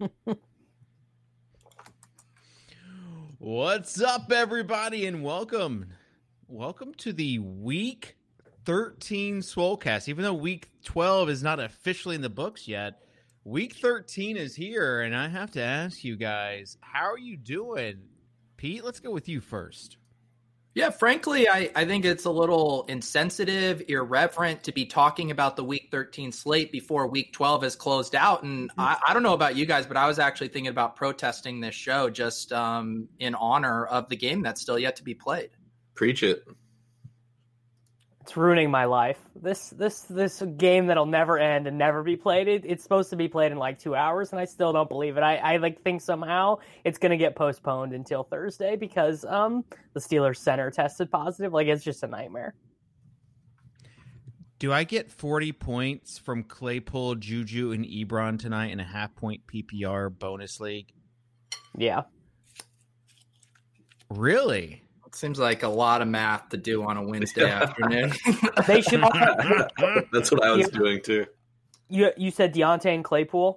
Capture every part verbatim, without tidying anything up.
What's up, everybody, and welcome. Welcome to the Week thirteen Swolecast. Even though Week twelve is not officially in the books yet, Week thirteen is here, and I have to ask you guys, how are you doing? Pete, let's go with you first. Yeah, frankly, I, I think it's a little insensitive, irreverent to be talking about the Week thirteen slate before Week twelve is closed out. And I, I don't know about you guys, but I was actually thinking about protesting this show just um, in honor of the game that's still yet to be played. Preach it. It's ruining my life. This this this game that'll never end and never be played. It, it's supposed to be played in like two hours, and I still don't believe it. I, I like think somehow it's going to get postponed until Thursday because um the Steelers center tested positive. Like, it's just a nightmare. Do I get forty points from Claypool, Juju, and Ebron tonight in a half point P P R bonus league? Yeah. Really? Seems like a lot of math to do on a Wednesday afternoon. They should. That's what I was you, doing too. You you said Deontay and Claypool.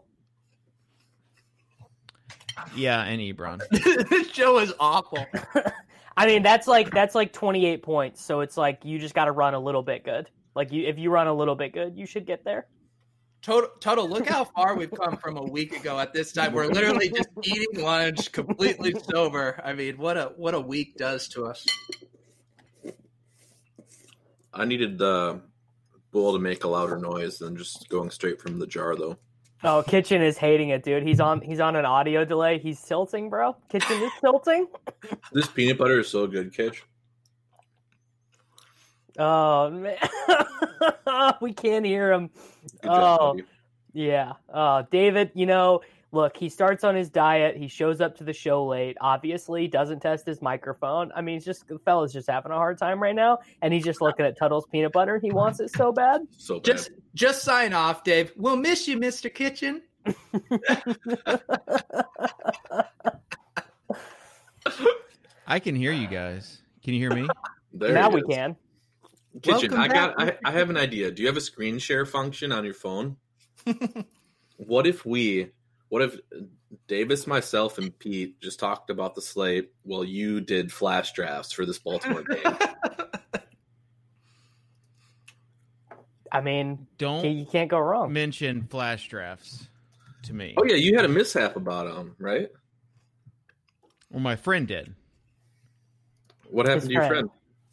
Yeah, and Ebron. This show is awful. I mean, that's like that's like twenty-eight points. So it's like you just got to run a little bit good. Like you, if you run a little bit good, you should get there. Total, total. Look how far we've come from a week ago. At this time, we're literally just eating lunch, completely sober. I mean, what a what a week does to us. I needed the bowl to make a louder noise than just going straight from the jar, though. Oh, Kitchen is hating it, dude. He's on he's on an audio delay. He's tilting, bro. Kitchen is tilting. This peanut butter is so good, Kitch. Oh man, we can't hear him. Good oh, job, yeah. Oh, David, you know, look, he starts on his diet. He shows up to the show late. Obviously, doesn't test his microphone. I mean, he's just the fella's just having a hard time right now, and he's just looking at Tuttle's peanut butter. He wants it so bad. So bad. Just, just sign off, Dave. We'll miss you, Mister Kitchen. I can hear you guys. Can you hear me? There now it we is. can. Kitchen, Welcome I got. back. I, I have an idea. Do you have a screen share function on your phone? What if we? What if Davis, myself, and Pete just talked about the slate while you did flash drafts for this Baltimore game? I mean, Don't you can't go wrong. mention flash drafts to me. Oh yeah, you had a mishap about them, right? Well, my friend did. What happened His to your friend. friend?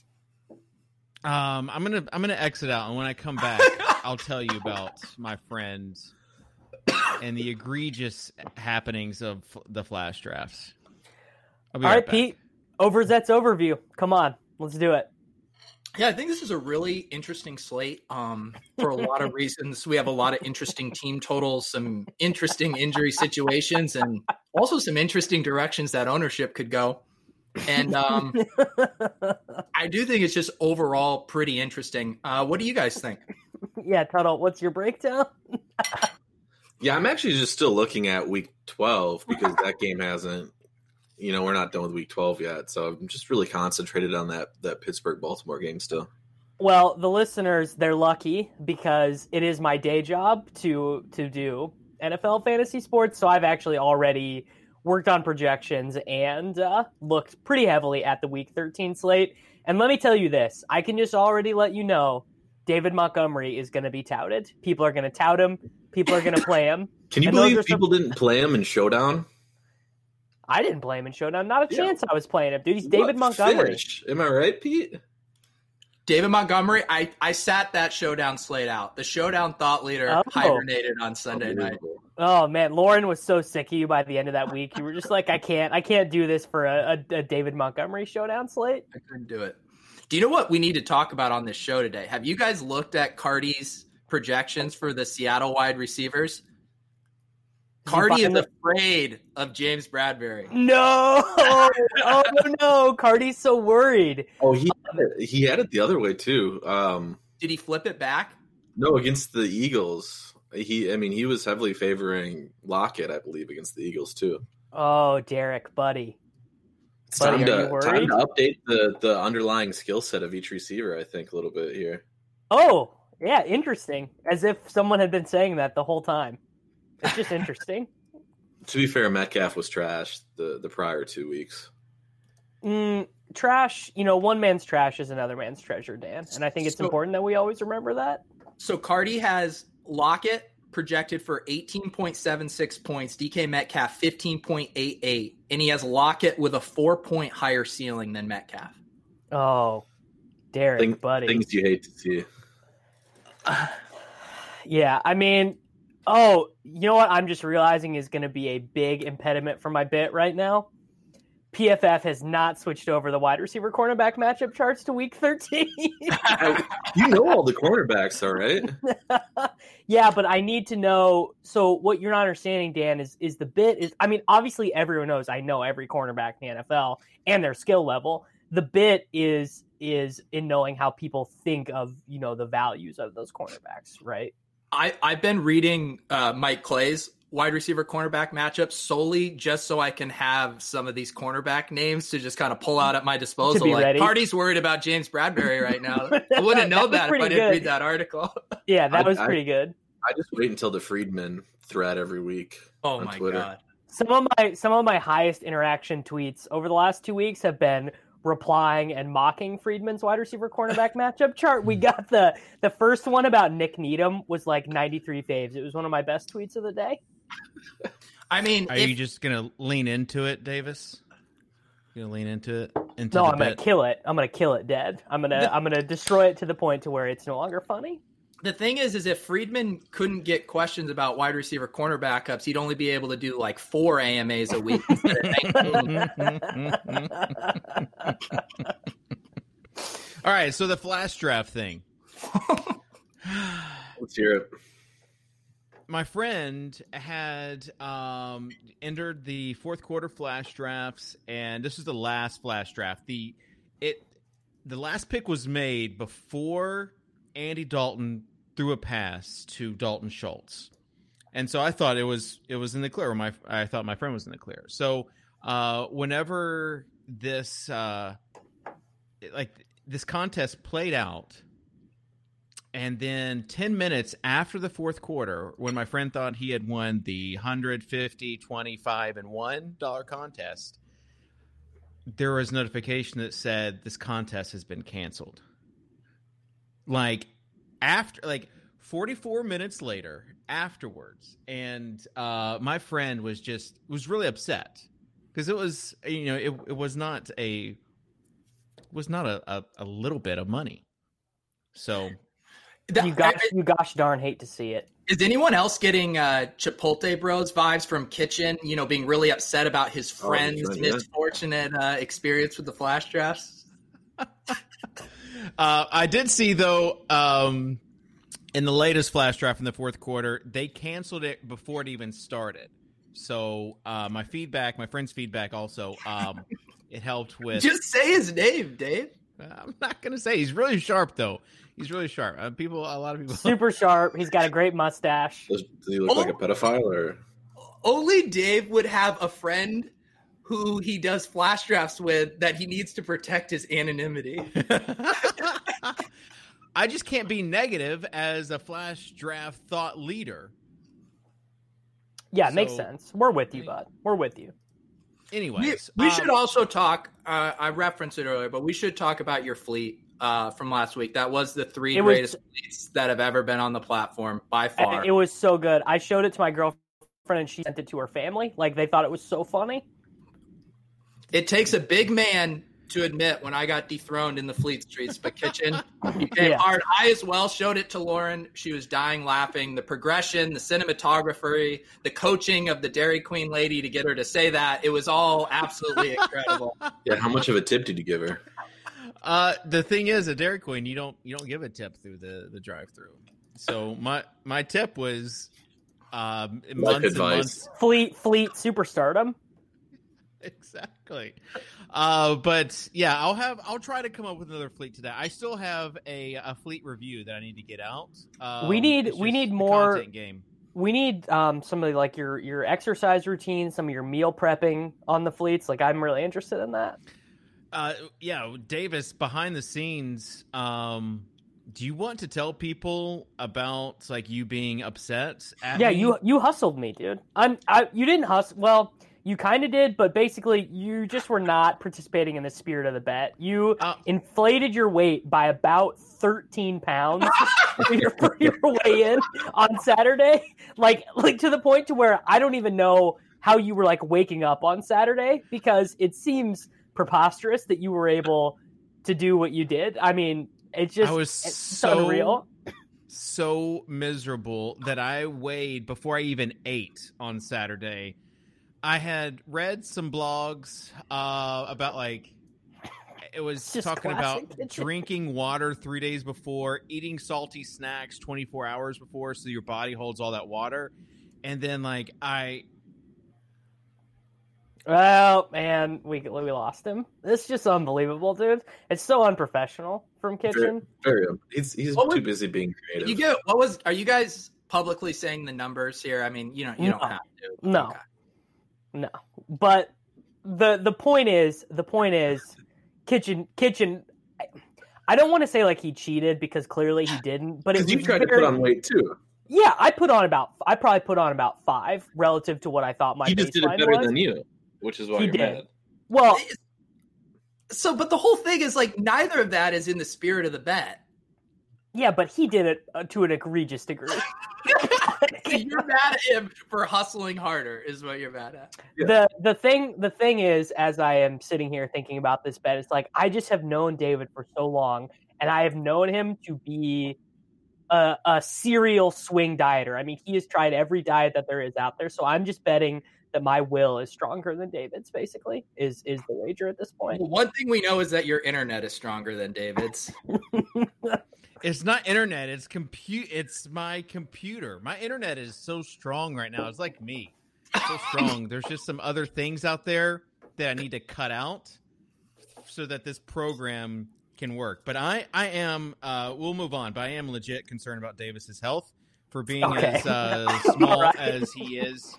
Um, I'm gonna I'm gonna exit out, and when I come back, I'll tell you about my friends and the egregious happenings of f- the flash drafts. I'll be All right right, back. Pete. Overzet's overview. Come on, let's do it. Yeah, I think this is a really interesting slate um, for a lot of reasons. We have a lot of interesting team totals, some interesting injury situations, and also some interesting directions that ownership could go. And um, I do think it's just overall pretty interesting. Uh, what do you guys think? Yeah, Tuttle, what's your breakdown? Yeah, I'm actually just still looking at week twelve because that game hasn't, you know, we're not done with week twelve yet. So I'm just really concentrated on that, that Pittsburgh-Baltimore game still. Well, the listeners, they're lucky because it is my day job to to do N F L fantasy sports. So I've actually already worked on projections and uh, looked pretty heavily at the week thirteen slate. And let me tell you this, I can just already let you know David Montgomery is going to be touted. People are going to tout him. People are going to play him. Can you And those believe are some- people didn't play him in Showdown? I didn't play him in Showdown. Not a Yeah. chance I was playing him, dude. He's David What Montgomery. fish? Am I right, Pete? David Montgomery, I, I sat that showdown slate out. The showdown thought leader Oh. hibernated on Sunday night. Unbelievable. Oh man, Lauren was so sick of you by the end of that week. You were just like, I can't, I can't do this for a, a, a David Montgomery showdown slate. I couldn't do it. Do you know what we need to talk about on this show today? Have you guys looked at Cardi's projections for the Seattle wide receivers? Cardi is find it? afraid of James Bradbury. No, oh no, Cardi's so worried. Oh, he had it, he had it the other way too. Um, Did he flip it back? no, against the Eagles. He, I mean, he was heavily favoring Lockett, I believe, against the Eagles too. Oh, Derek, buddy. It's Buddy, time are you to time worried? to update the the underlying skill set of each receiver. I think a little bit here. Oh, yeah, interesting. As if someone had been saying that the whole time. It's just interesting. To be fair, Metcalf was trash the, the prior two weeks. Mm, trash, you know, one man's trash is another man's treasure, Dan. And I think it's So- important that we always remember that. So Cardi has Lockett projected for eighteen point seven six points, D K Metcalf fifteen point eight eight, and he has Lockett with a four-point higher ceiling than Metcalf. Oh, Derek, Thing, buddy. Things you hate to see. Yeah, I mean, oh, you know what I'm just realizing is going to be a big impediment for my bit right now? P F F has not switched over the wide receiver cornerback matchup charts to week thirteen. You know all the cornerbacks, all right? Yeah, but I need to know. So what you're not understanding, Dan, is is the bit is. I mean, obviously everyone knows I know every cornerback in the N F L and their skill level. The bit is is in knowing how people think of, you know, the values of those cornerbacks, right? I, I've been reading uh, Mike Clay's wide receiver cornerback matchups solely just so I can have some of these cornerback names to just kind of pull out at my disposal. be Like, ready. Cardi's worried about James Bradbury right now. I wouldn't know That was that if pretty I didn't good. read that article. Yeah, that I- was I- pretty good. I just wait until the Friedman thread every week. Oh on my Twitter. God. Some of my some of my highest interaction tweets over the last two weeks have been replying and mocking Friedman's wide receiver cornerback matchup chart. We got the the first one about Nick Needham was like ninety-three faves. It was one of my best tweets of the day. I mean, Are if, you just gonna lean into it, Davis? You gonna lean into it? Into No, the I'm gonna bit? kill it. I'm gonna kill it dead. I'm gonna I'm gonna destroy it to the point to where it's no longer funny. the thing is, is if Friedman couldn't get questions about wide receiver corner backups, he'd only be able to do like four A M As a week instead of nineteen. All right, so the flash draft thing. Let's hear it. My friend had um, entered the fourth quarter flash drafts, and this is the last flash draft. The it the last pick was made before Andy Dalton threw a pass to Dalton Schultz, and so I thought it was it was in the clear. My I thought my friend was in the clear. So uh, whenever this uh, like this contest played out. And then ten minutes after the fourth quarter, when my friend thought he had won the one hundred fifty, twenty-five, and one dollar contest, there was notification that said this contest has been canceled. Like after, like forty-four minutes later, afterwards, and uh, my friend was just was really upset because it was, you know, it it was not a it was not a, a, a little bit of money, so. You gosh you gosh darn hate to see it. Is anyone else getting uh, Chipotle Bros vibes from Kitchen? You know, being really upset about his Oh, friend's sure, yeah. misfortunate uh, experience with the flash drafts. Uh, I did see, though, um, in the latest flash draft in the fourth quarter, they canceled it before it even started. So uh, my feedback, my friend's feedback also, um, it helped with... Just say his name, Dave. I'm not going to say. He's really sharp, though. He's really sharp. Uh, people, a lot of people... Super sharp. He's got a great mustache. Does, does he look Oh. like a pedophile or? Only Dave would have a friend who he does flash drafts with that he needs to protect his anonymity. I just can't be negative as a flash draft thought leader. Yeah, it makes So- sense. We're with you, bud. We're with you. We, Anyways, we um, should also talk. Uh, I referenced it earlier, but we should talk about your fleet uh, from last week. That was the three It was- greatest fleets that have ever been on the platform by far. And it was so good. I showed it to my girlfriend and she sent it to her family. Like they thought it was so funny. It takes a big man to admit when I got dethroned in the Fleet Streets, but Kitchen, you came Yeah. hard. I as well showed it to Lauren. She was dying laughing. The progression, the cinematography, the coaching of the Dairy Queen lady to get her to say that, it was all absolutely incredible. Yeah, how much of a tip did you give her? Uh, the thing is, at Dairy Queen, you don't you don't give a tip through the, the drive-through. So my my tip was um, months and advice. months. Fleet Fleet superstardom. Exactly. Uh, but yeah, I'll have I'll try to come up with another fleet today. I still have a, a fleet review that I need to get out. Um, We need- it's we just need a more- content game. We need um, some of like your your exercise routine, some of your meal prepping on the fleets. Like I'm really interested in that. Uh, yeah, Davis behind the scenes. Um, do you want to tell people about like you being upset at Yeah, me? you you hustled me, dude. I'm I you didn't hustle. Well, you kind of did, but basically you just were not participating in the spirit of the bet. You Uh, inflated your weight by about thirteen pounds for, your, for your weigh in on Saturday, like like to the point to where I don't even know how you were like waking up on Saturday, because it seems preposterous that you were able to do what you did. I mean, it's just I was it's so unreal. so miserable that I weighed before I even ate on Saturday. I had read some blogs uh, about like it was It's just talking classic about kitchen. drinking water three days before, eating salty snacks twenty-four hours before, so your body holds all that water. And then like I Well, man, we we lost him. It's just unbelievable, dude. It's so unprofessional from Kitchen. Very, he's he's What too would- busy being creative. You get what was? Are you guys publicly saying the numbers here? I mean, you know, you No. don't have to. No. Okay. No, but the the point is the point is Kitchen Kitchen. I, I don't want to say like he cheated, because clearly he didn't. But it Because you was tried to very- put on weight too. Yeah, I put on about. I probably put on about five relative to what I thought my He just did it baseline better was. than you, which is why He you're did. mad. Well, So, but the whole thing is like neither of that is in the spirit of the bet. yeah, but he did it uh, to an egregious degree. You're mad at him for hustling harder, is what you're mad at. Yeah. the the thing the thing is, as I am sitting here thinking about this bet, it's like I just have known David for so long, and I have known him to be a, a serial swing dieter. I mean, he has tried every diet that there is out there, so I'm just betting that my will is stronger than David's. Basically, is is the wager at this point. Well, one thing we know is that your internet is stronger than David's. it's not internet, it's compute it's my computer. My internet is so strong right now. It's like me. So strong. There's just some other things out there that I need to cut out so that this program can work. But I, I am, uh, we'll move on, but I am legit concerned about Davis's health for being Okay. as uh, small Right. as he is.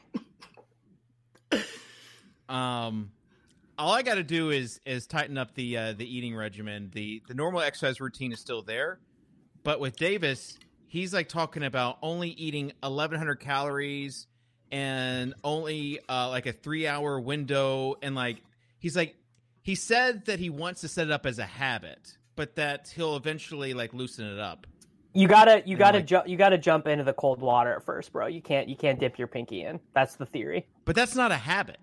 Um, all I got to do is is tighten up the uh, the eating regimen. The the normal exercise routine is still there, but with Davis, he's like talking about only eating eleven hundred calories and only uh, like a three hour window, and like he's like he said that he wants to set it up as a habit, but that he'll eventually like loosen it up. You gotta you And, gotta like- ju- you gotta jump into the cold water at first, bro. You can't you can't dip your pinky in. That's the theory. But that's not a habit.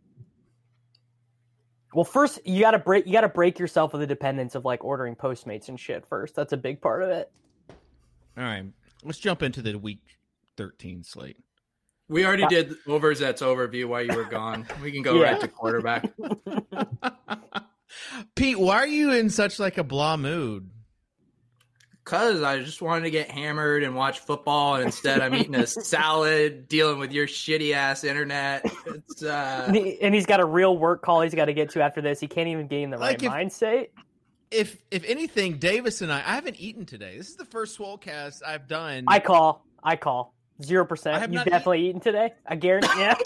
Well, first you gotta break you gotta break yourself of the dependence of like ordering Postmates and shit first. That's a big part of it. All right, let's jump into the week thirteen slate. We already did Overzet's overview while you were gone. We can go Yeah. right to quarterback. Pete, why are you in such like a blah mood? Cause I just wanted to get hammered and watch football, and instead I'm eating a salad, dealing with your shitty ass internet. It's uh, And, he, and he's got a real work call he's got to get to after this. He can't even get in the right Like if- mind state. If if anything, Davis and I, I haven't eaten today. This is the first Swolecast I've done. I call. I call. Zero I percent. have You've not definitely eaten today. I guarantee. Yeah.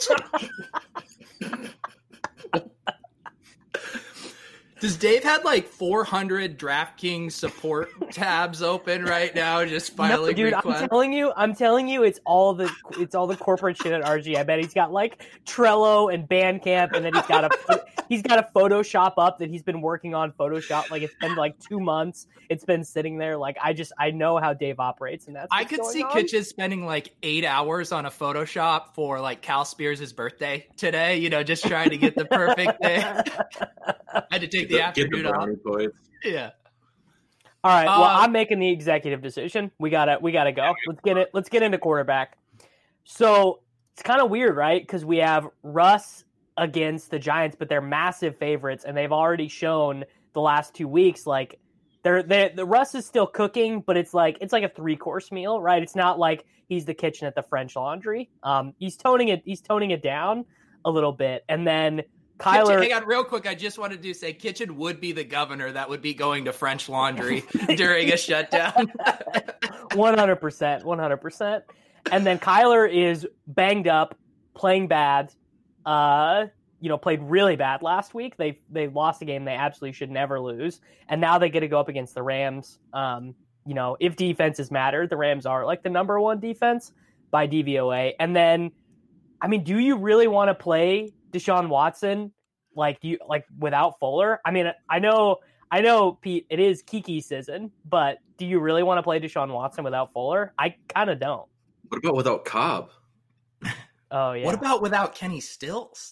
does Dave had like four hundred DraftKings support tabs open right now, just No, filing dude, requests? I'm telling you, I'm telling you, it's all the it's all the corporate shit at R G. I bet he's got like Trello and Bandcamp, and then he's got a he's got a Photoshop up that he's been working on Photoshop. Like it's been like two months. It's been sitting there. Like I just I know how Dave operates, and that's I what's could going see on. Kitchen spending like eight hours on a Photoshop for like Cal Spears' birthday today, you know, just trying to get the perfect day. I had to take the Get the afternoon off. brownie points. Yeah. All right. Well, Uh, I'm making the executive decision. We gotta we gotta go. Let's get it. Let's get into quarterback. So it's kind of weird, right? Because we have Russ against the Giants, but they're massive favorites, and they've already shown the last two weeks like they're they the Russ is still cooking, but it's like it's like a three course meal, right? It's not like he's the kitchen at the French Laundry. Um, he's toning it. He's toning it down a little bit, and then Kitchen, Kyler. hang on, real quick. I just wanted to say, Kitchen would be the governor that would be going to French Laundry during a shutdown. One hundred percent, one hundred percent. And then Kyler is banged up, playing bad. Uh, you know, played really bad last week. They they lost a game they absolutely should never lose, and now they get to go up against the Rams. Um, you know, if defenses matter, the Rams are like the number one defense by D V O A. And then, I mean, do you really want to play Deshaun Watson like do you like without Fuller? I mean, I know, I know, Pete, it is Kiki season, but do you really want to play Deshaun Watson without Fuller? I kind of don't. What about without Cobb? Oh yeah. What about without Kenny Stills?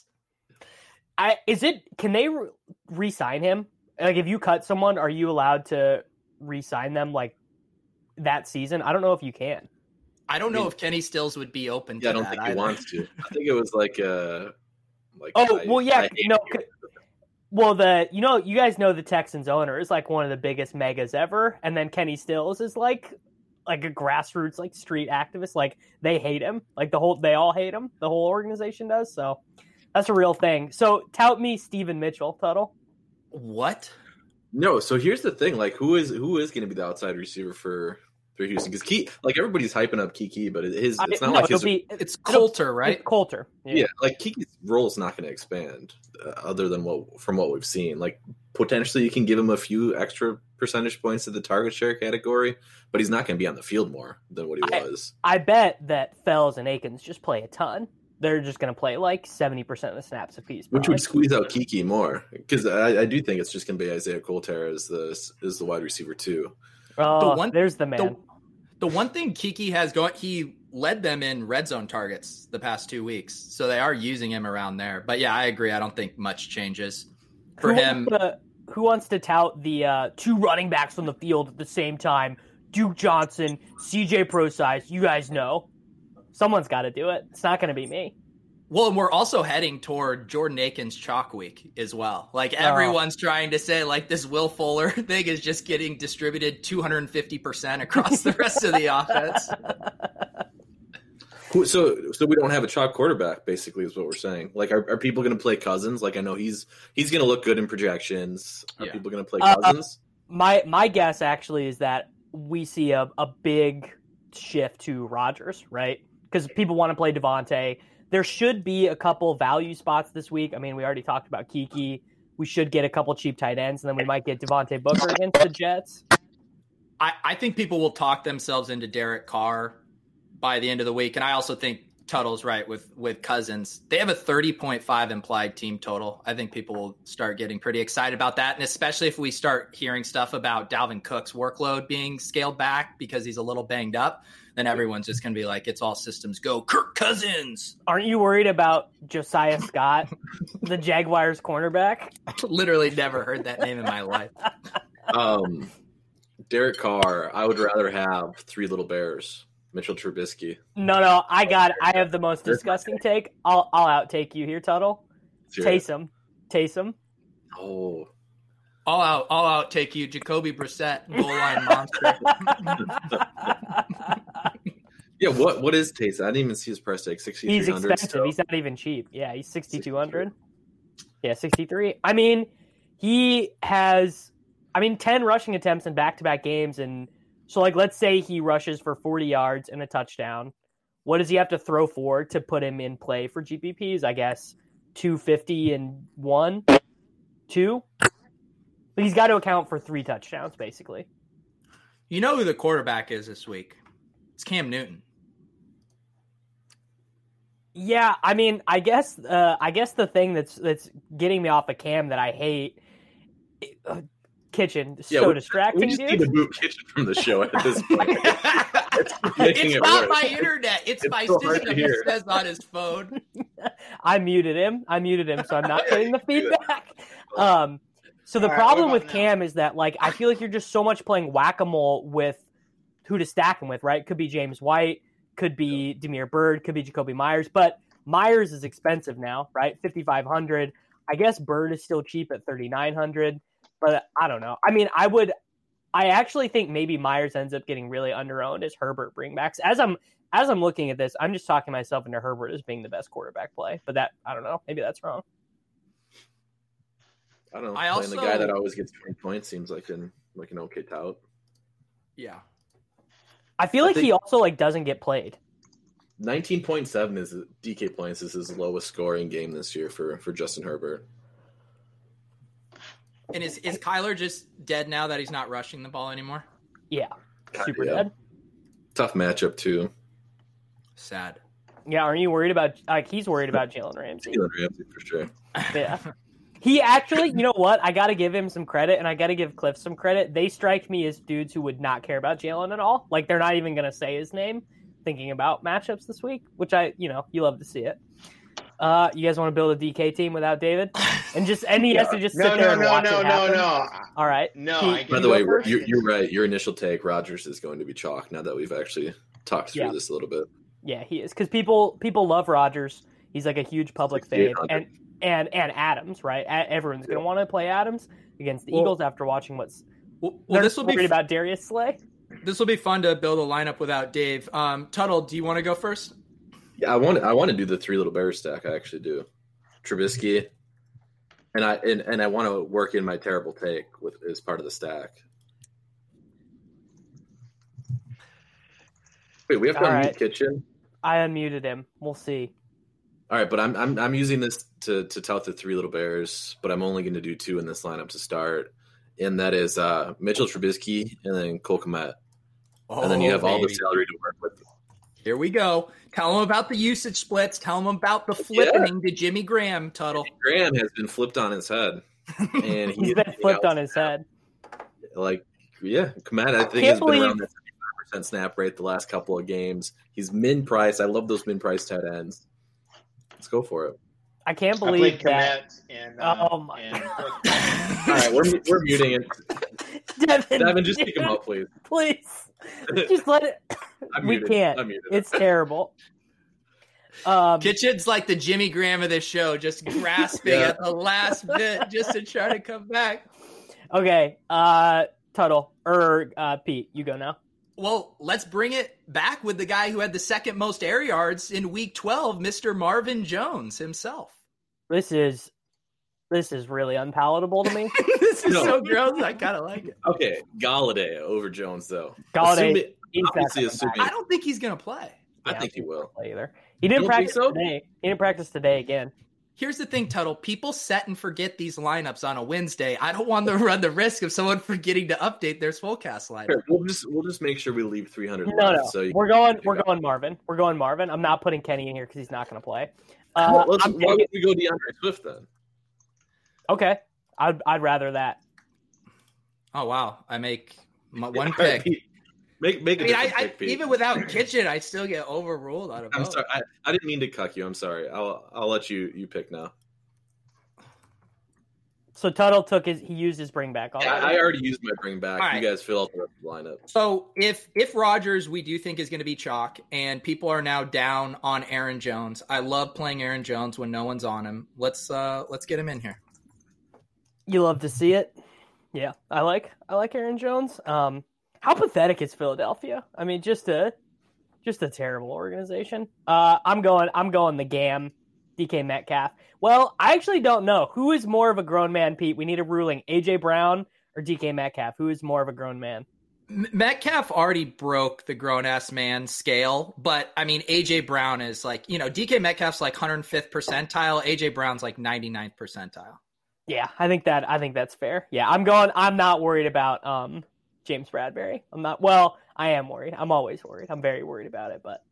I is it? Can they re- re-sign him? Like, if you cut someone, are you allowed to re-sign them like that season? I don't know if you can. I don't know I mean, if Kenny Stills would be open. Yeah, to I don't that think either. he wants to. I think it was like uh like. Oh I, well, yeah, I no. Well, the you know you guys know the Texans owner is like one of the biggest megas ever, and then Kenny Stills is like like a grassroots like street activist. Like they hate him. Like the whole they all hate him. The whole organization does. So that's a real thing. So tout me Steven Mitchell, Tuttle. What? No, so here's the thing: like, who is who is going to be the outside receiver for for Houston? Because Key, like everybody's hyping up Kiki, but his it's not I, no, like his. be, It's Coulter, right? It's Coulter. Yeah. Yeah. like Kiki's role is not going to expand, uh, other than what from what we've seen. Like potentially, you can give him a few extra percentage points to the target share category, but he's not going to be on the field more than what he I, was. I bet that Fells and Akins just play a ton. They're just going to play like seventy percent of the snaps apiece. Which probably. would squeeze out Kiki more, because I, I do think it's just going to be Isaiah Coulter as the as the wide receiver too. Oh, The one- there's the man. The, the one thing Kiki has going, he led them in red zone targets the past two weeks, so they are using him around there. But yeah, I agree. I don't think much changes for who him. Wants to, who wants to tout the uh, two running backs on the field at the same time? Duke Johnson, C J Prosise. You guys know. Someone's got to do it. It's not going to be me. Well, and we're also heading toward Jordan Akins chalk week as well. Like everyone's trying to say like this Will Fuller thing is just getting distributed two hundred fifty percent across the rest of the offense. Who- So, so we don't have a chalk quarterback. Basically, is what we're saying. Like, are, are people going to play Cousins? Like, I know he's he's going to look good in projections. Are Yeah. people going to play Uh, Cousins? My my guess actually is that we see a, a big shift to Rodgers, right? Because people want to play Devontae. There should be a couple value spots this week. I mean, we already talked about Kiki. We should get a couple cheap tight ends, and then we might get Devontae Booker against the Jets. I, I think people will talk themselves into Derek Carr by the end of the week. And I also think Tuttle's right with, with Cousins. They have a thirty point five implied team total. I think people will start getting pretty excited about that. And especially if we start hearing stuff about Dalvin Cook's workload being scaled back because he's a little banged up, then everyone's just going to be like, it's all systems go. Kirk Cousins. Aren't you worried about Josiah Scott, the Jaguars cornerback? Literally never heard that name in my life. Um, Derek Carr. I would rather have three little bears. Mitchell Trubisky. No, no, I got it. I have the most disgusting take. I'll I'll outtake you here, Tuttle. Sure. Taysom. Taysom. Oh, All out, all out take you, Jacoby Brissett, goal line monster. yeah. What what is Taste? I didn't even see his price tag. Sixty He's three hundred. expensive. He's not even cheap. Yeah, he's sixty-two hundred. Yeah, sixty-three. I mean, he has, I mean, ten rushing attempts in back-to-back games. And so, like, let's say he rushes for forty yards and a touchdown. What does he have to throw for to put him in play for G P Ps? I guess two fifty and one, two. He's got to account for three touchdowns, basically. You know who the quarterback is this week? It's Cam Newton. Yeah, I mean, I guess, uh, I guess the thing that's that's getting me off of Cam that I hate, uh, Kitchen, Yeah, so we- distracting, We just dude. need to boot Kitchen from the show at this point. it's making it not worse. my internet. It's, It's my so hard to system. hear. It says on his phone. I muted him. I muted him, so I'm not Yeah, getting the you do that. feedback. Um, so the All right, problem what with about Cam is that, like, I feel like you're just so much playing whack-a-mole with who to stack him with, right? Could be James White, could be Damiere Byrd, could be Jacoby Myers, but Myers is expensive now, right? fifty-five hundred. I guess Byrd is still cheap at thirty-nine hundred, but I don't know. I mean, I would, I actually think maybe Myers ends up getting really underowned as Herbert bringbacks. As I'm as I'm looking at this, I'm just talking myself into Herbert as being the best quarterback play, but that I don't know. Maybe that's wrong. I don't know. I Playing the also- guy that always gets twenty points seems like an like an okay tout. Yeah. I feel I like think- he also like doesn't get played. Nineteen point seven is D K points is his lowest scoring game this year for for Justin Herbert. And is, is Kyler just dead now that he's not rushing the ball anymore? Yeah. super yeah. dead. Tough matchup too. Sad. Yeah, aren't you worried about like he's worried about Jalen Ramsey? Jalen Ramsey for sure. Yeah. He actually, you know what? I got to give him some credit, and I got to give Cliff some credit. They strike me as dudes who would not care about Jalen at all. Like, they're not even going to say his name thinking about matchups this week, which I, you know, you love to see it. Uh, you guys want to build a D K team without David? And just, and he has to just sit No, there no, and no, watch no, it no, happen? no. All right. No, Pete, I By can the go way, first. you're, you're right. Your initial take, Rodgers is going to be chalk now that we've actually talked through Yeah. this a little bit. Yeah, he is. Because people, people love Rodgers. He's like a huge public fave. sixty-eight hundred. And, and, and Adams, right? A- everyone's going to want to play Adams against the Well- Eagles after watching what's, Well, well they're this will worried be about Darius Slay. this will be fun to build a lineup without Dave. Um, Tuttle, do you want to go first? Yeah, I want I want to do the three little bears stack. I actually do. Trubisky, and I and, and I want to work in my terrible take with as part of the stack. Wait, we have to All unmute right. Kitchen. I unmuted him. We'll see. All right, but I'm I'm I'm using this to to tout the three little bears, but I'm only going to do two in this lineup to start, and that is uh, Mitchell Trubisky and then Cole Kmet, Oh, and then you have all the baby. salary to work with. Here we go. Tell them about the usage splits. Tell them about the flipping to Jimmy Graham, Tuttle. Graham has been flipped on his head, and He's he been flipped on his head. Like, yeah, Kmet, I think Can't has been believe- around that seventy-five percent snap rate the last couple of games. He's min price. I love those min price tight ends. Let's go for it. I can't I believe played that. Komet and uh, Oh my and, All right, we're we're muting it. Devin, Devin, just kick him up, please. please. Just let it. I'm We muted. can't. I'm muted. It's terrible. Um, Kitchen's like the Jimmy Graham of this show, just grasping Yeah. at the last bit just to try to come back. okay, uh, Tuttle or uh, Pete, you go now. Well, let's bring it back with the guy who had the second most air yards in week twelve, Mister Marvin Jones himself. This is this is really unpalatable to me. This is No. so gross. I kind of like it. Okay, Galladay over Jones though. Galladay, Assuming- he's not obviously coming assuming. I don't think he's going to play. I Yeah, think he will. play either. He didn't You don't think practice so? today. He didn't practice today again. Here's the thing, Tuttle. People set and forget these lineups on a Wednesday. I don't want to run the risk of someone forgetting to update their Swolcast lineup. Here, we'll just we'll just make sure we leave three hundred. No, left, no, So you, we're going. you We're got- going Marvin. We're going Marvin. I'm not putting Kenny in here because he's not going to play. Uh, Well, let's, I'm why taking- would we go DeAndre Swift then? okay, I'd I'd rather that. Oh, wow. I make my one pick. Make make a I mean, I, different I, pick, Pete. even without Kitchen, I still get overruled on a I'm vote. sorry. I, I didn't mean to cuck you. I'm sorry. I'll I'll let you you pick now. So Tuttle took his. He used his bring back already. I, I already used my bring back. All You right. guys fill out the rest of the lineup. So if if Rodgers we do think is going to be chalk, and people are now down on Aaron Jones, I love playing Aaron Jones when no one's on him. Let's uh let's get him in here. You love to see it. Yeah, I like I like Aaron Jones. Um, how pathetic is Philadelphia? I mean, just a just a terrible organization. Uh, I'm going I'm going the Gam, D K Metcalf. Well, I actually don't know who is more of a grown man. Pete, we need a ruling: A J Brown or D K Metcalf. Who is more of a grown man? M- Metcalf already broke the grown ass man scale, but I mean A J Brown is like, you know, D K Metcalf's like one hundred fifth percentile, A J Brown's like ninety-ninth percentile. Yeah, I think that I think that's fair. Yeah, I'm going. I'm not worried about um James Bradbury. I'm not. Well, I am worried. I'm always worried. I'm very worried about it. But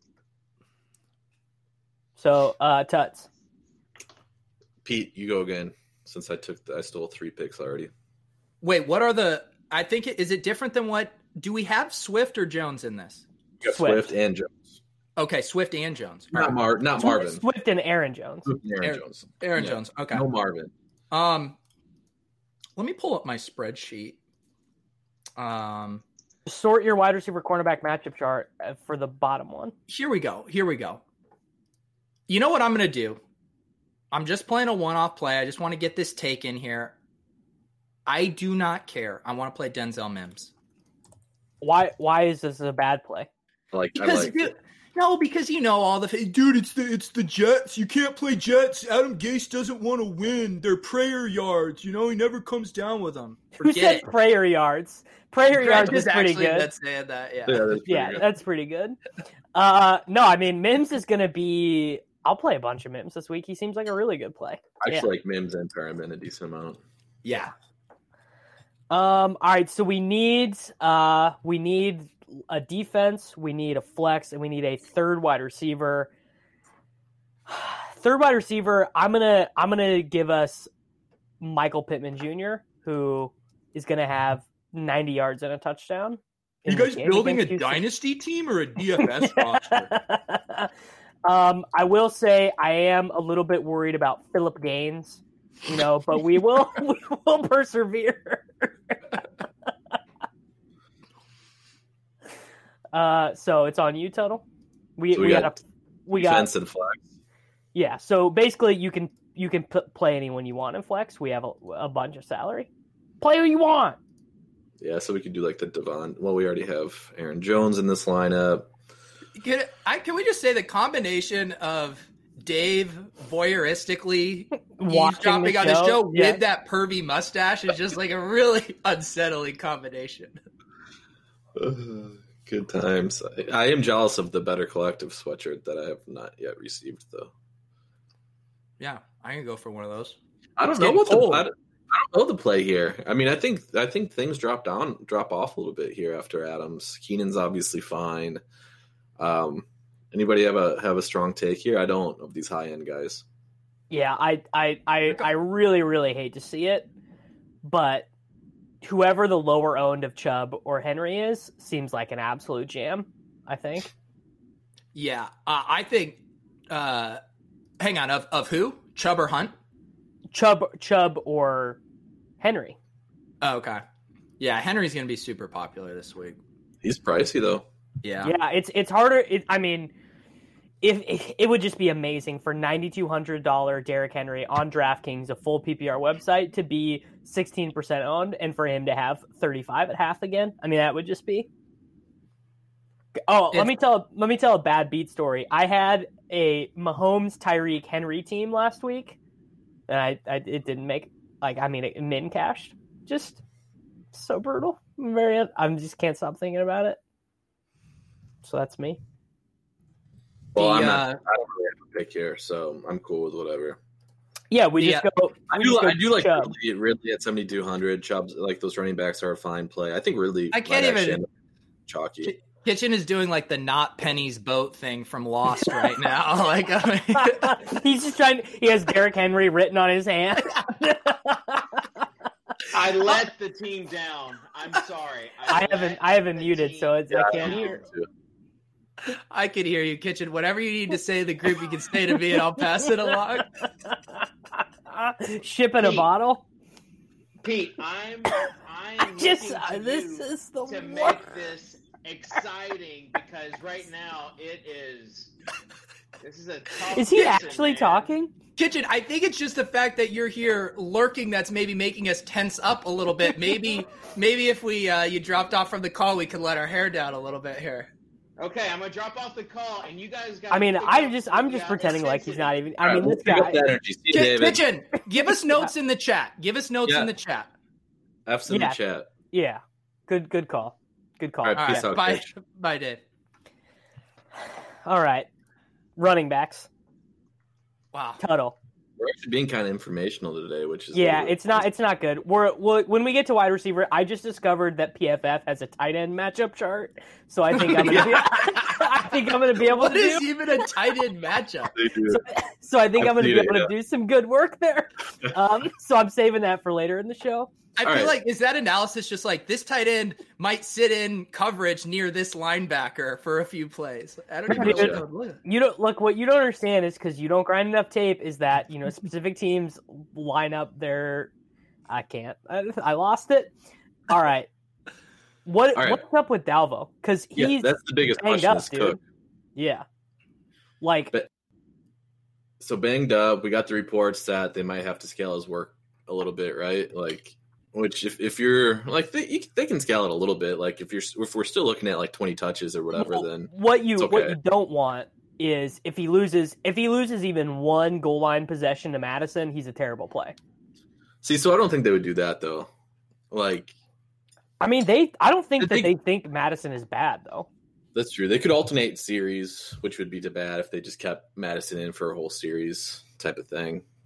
so, uh, Tuts. Pete, you go again. Since I took, the, I stole three picks already. Wait, what are the? I think it, is it different than what? Do we have Swift or Jones in this? You got Swift. Swift, and Jones. Okay, Swift and Jones. All Not right. Mar, not Marvin. Swift and Aaron Jones. Swift and Aaron Aaron- Jones. Aaron Yeah. Jones. Okay. No Marvin. Um, let me pull up my spreadsheet. Um, Sort your wide receiver cornerback matchup chart uh, for the bottom one. here we go. Here we go. You know what I'm going to do? I'm just playing a one-off play. I just want to get this take in here. I do not care. I want to play Denzel Mims. Why? Why is this a bad play? I like. I Because like. dude, no, because you know all the dude. It's the it's the Jets. You can't play Jets. Adam Gase doesn't want to win. They're prayer yards. You know he never comes down with them. Who Forget said it. prayer yards? Prayer yards Greg is pretty actually good. That's saying that. Yeah. Yeah, that's pretty Yeah, good. that's pretty good. Uh, no, I mean Mims is gonna be. I'll play a bunch of Mims this week. He seems like a really good play. I Yeah. actually like Mims and Perriman a decent amount. Yeah. Um. All right. So we need uh we need a defense, we need a flex, and we need a third wide receiver. Third wide receiver. I'm gonna I'm gonna give us Michael Pittman Junior, who is gonna have ninety yards and a touchdown. You guys building a dynasty team or a D F S roster? Um, I will say I am a little bit worried about Phillip Gaines, you know, but we will we will persevere. uh, so it's on you, Tuttle. We So we we got got a, we got Defense and flex. yeah. So basically, you can you can p- play anyone you want in flex. We have a, a bunch of salary. Play who you want. Yeah, so we could do like the Devon. Well, we already have Aaron Jones in this lineup. Can, I, can we just say the combination of Dave voyeuristically eavesdropping on the show yeah. with that pervy mustache is just like a really unsettling combination. Good times. I, I am jealous of the Better Collective sweatshirt that I have not yet received, though. Yeah, I can go for one of those. I don't It's know getting what the cold. I don't, I don't know the play here. I mean, I think I think things drop down, drop off a little bit here after Adams. Keenan's obviously fine. Um, anybody have a have a strong take here? I don't of these high end guys. Yeah, I, I, I, I really, really hate to see it, but whoever the lower owned of Chubb or Henry is seems like an absolute jam, I think. Yeah, uh, I think. Uh, hang on, of of who? Chubb or Hunt? Chubb, Chubb or Henry. Oh, okay. Yeah, Henry's going to be super popular this week. He's pricey though. Yeah. Yeah, it's it's harder. It, I mean, if, if it would just be amazing for ninety-two hundred dollars Derrick Henry on DraftKings, a full P P R website, to be sixteen percent owned, and for him to have thirty-five at half again. I mean, that would just be. Oh, It's... let me tell let me tell a bad beat story. I had a Mahomes Tyreek Henry team last week, and I, I it didn't make like I mean it min cashed. Just so brutal. I'm very I just can't stop thinking about it. So that's me. Well, The, I'm not. uh, I don't really have a pick here, so I'm cool with whatever. Yeah, we Yeah. just go. I we do. just go I do like Chubb. Ridley, Ridley at seventy-two hundred. Chubb's like those running backs are a fine play. I think Ridley. I can't might actually even- end up chalky. Kitchen is doing like the not Penny's boat thing from Lost right now. Like, I mean, He's just trying. He has Derrick Henry written on his hand. I let the team down. I'm sorry. I let haven't. I haven't the muted, team so it's, I Yeah, can't I'm hear. too. I can hear you, Kitchen. Whatever you need to say to the group, you can say to me, and I'll pass it along. Ship in a Pete. bottle. Pete, I'm I'm Just looking uh, to this you is the to worst. make this exciting because right now it is this is a tough Is he season, actually man. talking? Kitchen, I think it's just the fact that you're here lurking that's maybe making us tense up a little bit. Maybe, maybe if we uh, you dropped off from the call, we could let our hair down a little bit here. Okay, I'm gonna drop off the call and you guys got I mean, I just. I'm just pretending like he's not even. I All mean, right, this let's pick guy. up that energy. See you, Ki- David. Kitchen, give us notes in the chat. Give us notes Yeah. in the chat. Have some Yeah. chat. Yeah. Good. Good call. Good call. All right, All peace right, out, bye, Kitch. bye, Dave. All right. Running backs. Wow. Tuttle. We're actually being kind of informational today, which is a Yeah, little bit- it's not. It's not good. We're, we're when we get to wide receiver. I just discovered that P F F has a tight end matchup chart, so I think I'm gonna. Be, I think I'm gonna be able What to is do. even a tight end matchup? They do. So, so I think I've I'm gonna be seen it, able yeah. to do some good work there. Um, so I'm saving that for later in the show. I All feel right. like is that analysis just like this tight end might sit in coverage near this linebacker for a few plays? I don't even know what Yeah. that would look. You don't look what you don't understand is because you don't grind enough tape. Is that you know specific teams line up their? I can't. I, I lost it. All right. What All right. what's up with Dalvo? Because Yeah, he's that's the biggest banged question. up, Is dude. Cook. Yeah. Like But- So banged up. We got the reports that they might have to scale his work a little bit, right? Like, which if, if you're like they you, they can scale it a little bit. Like if you're if we're still looking at like twenty touches or whatever, Well, then what you it's what okay. you don't want is if he loses if he loses even one goal line possession to Madison, he's a terrible play. see. So I don't think they would do that though. Like I mean, they I don't think I that think- they think Madison is bad though. that's true. They could alternate series, which would be too bad if they just kept Madison in for a whole series type of thing.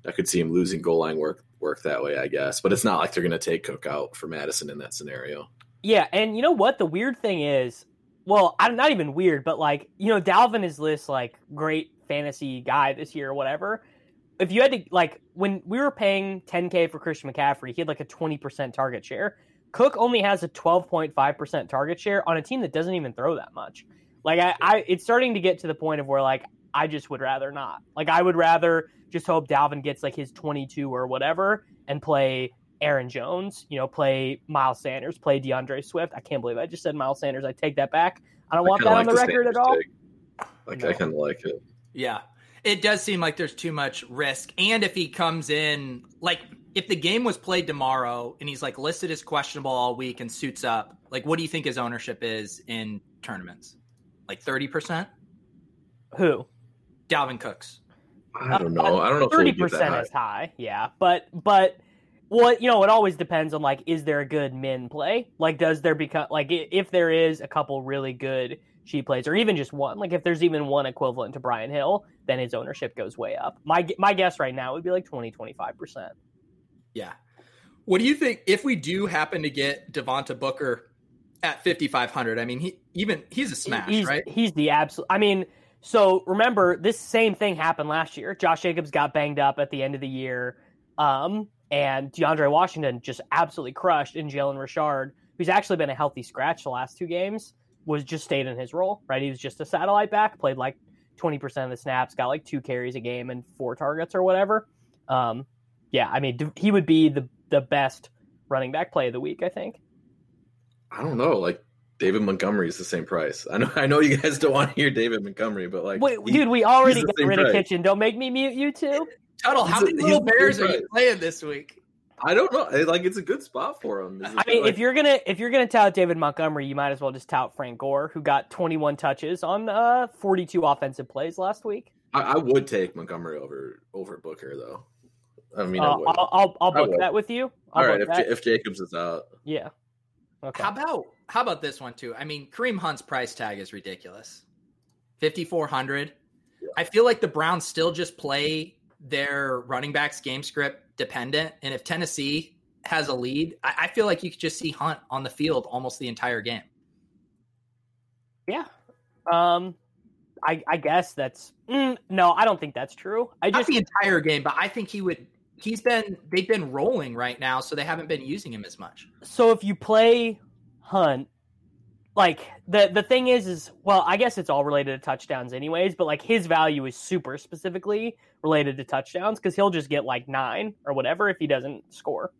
I could see him losing goal line work work that way, I guess. But it's not like they're going to take Cook out for Madison in that scenario. Yeah, and you know what? The weird thing is, well, I'm not even weird, but like, you know, Dalvin is this like great fantasy guy this year or whatever. If you had to, like, when we were paying ten K for Christian McCaffrey, he had like a twenty percent target share. Cook only has a twelve point five percent target share on a team that doesn't even throw that much. Like, I, I, it's starting to get to the point of where, like, I just would rather not. Like, I would rather just hope Dalvin gets, like, his twenty-two or whatever and play Aaron Jones, you know, play Miles Sanders, play DeAndre Swift. I can't believe I just said Miles Sanders. I take that back. I don't I want that like on the, the record Sanders at all. take. Like, no. I kind of like it. Yeah. It does seem like there's too much risk. And if he comes in, like, if the game was played tomorrow and he's, like, listed as questionable all week and suits up, like, what do you think his ownership is in tournaments? Like thirty percent? Who? Dalvin Cooks. I don't know. I don't know if thirty thirty percent is high. Yeah. But, but, well, you know, it always depends on, like, is there a good min play? Like, does there become, like, if there is a couple really good cheap plays, or even just one, like, if there's even one equivalent to Brian Hill, then his ownership goes way up. My my guess right now would be like twenty, twenty-five percent. Yeah. What do you think if we do happen to get Devonta Booker at fifty-five hundred? I mean, he even he's a smash, he's, right? He's the absolute. I mean, so remember, this same thing happened last year. Josh Jacobs got banged up at the end of the year, um, and DeAndre Washington just absolutely crushed. And Jalen Richard, who's actually been a healthy scratch the last two games, was just stayed in his role, right? He was just a satellite back, played like twenty percent of the snaps, got like two carries a game and four targets or whatever. Um, yeah, I mean, he would be the, the best running back play of the week, I think. I don't know. Like, David Montgomery is the same price. I know I know you guys don't want to hear David Montgomery, but like, Wait, he, dude, we already got rid price. of Kitchen. Don't make me mute you too. Tuttle, how He's many a- little he's the Bears same are you price. playing this week? I don't know. Like, it's a good spot for him. It's I just mean, like, if you're gonna if you're gonna tout David Montgomery, you might as well just tout Frank Gore, who got twenty-one touches on uh, forty-two offensive plays last week. I, I would take Montgomery over over Booker though. I mean, I Uh, would. I'll, I'll I'll I book would. that with you. I'll All right, book if, that. J- if Jacobs is out, Yeah. Okay. How about how about this one too? I mean, Kareem Hunt's price tag is ridiculous. fifty-four hundred. Yeah. I feel like the Browns still just play their running backs game script dependent. And if Tennessee has a lead, I, I feel like you could just see Hunt on the field almost the entire game. Yeah. Um, I I guess that's mm, no. I don't think that's true. I Not just the entire game, but I think he would. He's been they've been rolling right now, so they haven't been using him as much. so if you play Hunt, like the the thing is is well, I guess it's all related to touchdowns anyways, but like his value is super specifically related to touchdowns because he'll just get like nine or whatever if he doesn't score.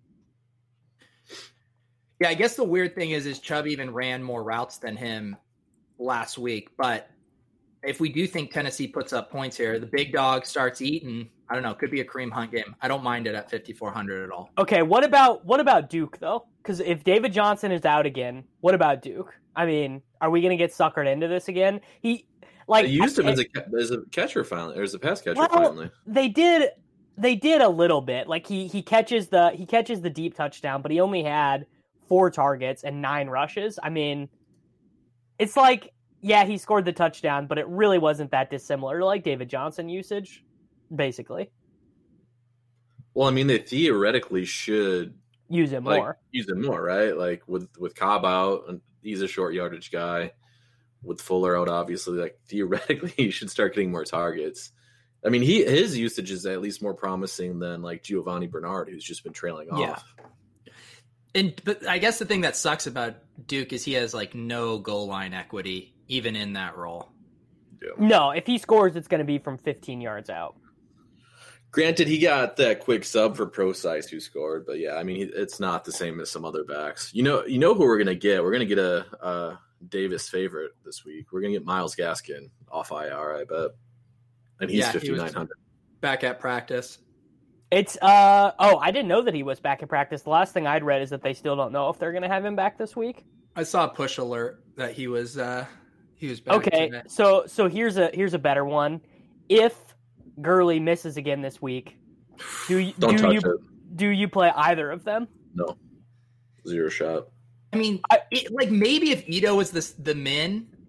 Yeah, I guess the weird thing is, is Chubb even ran more routes than him last week. But if we do think Tennessee puts up points here, the big dog starts eating. I don't know. It could be a Kareem Hunt game. I don't mind it at fifty-four hundred at all. Okay, what about what about Duke though? Because if David Johnson is out again, what about Duke? I mean, are we going to get suckered into this again? He like they used him I, as a ca- as a catcher finally, or as a pass catcher Well, finally. They did they did a little bit. Like he he catches the he catches the deep touchdown, but he only had four targets and nine rushes. I mean, it's like, yeah, he scored the touchdown, but it really wasn't that dissimilar to like David Johnson usage, basically. Well, I mean, they theoretically should Use him like more. use him more, right? Like with with Cobb out, and he's a short yardage guy. With Fuller out, obviously, like theoretically, he should start getting more targets. I mean, he his usage is at least more promising than like Giovanni Bernard, who's just been trailing off. Yeah. And but I guess the thing that sucks about Duke is he has like no goal line equity, even in that role. Yeah. No, if he scores, it's going to be from fifteen yards out. Granted, he got that quick sub for Procise who scored, but yeah, I mean, he, it's not the same as some other backs. You know, you know who we're gonna get? We're gonna get a, a Davis favorite this week. We're gonna get Miles Gaskin off I R, I bet, and he's Yeah, he was- fifty nine hundred. Back at practice. It's uh oh, I didn't know that he was back in practice. The last thing I'd read is that they still don't know if they're going to have him back this week. I saw a push alert that he was uh he was back Okay, today. so so here's a here's a better one. If Gurley misses again this week, do you Don't do touch you it. do you play either of them? No, zero shot. I mean, I- it, like maybe if Ito was the the min,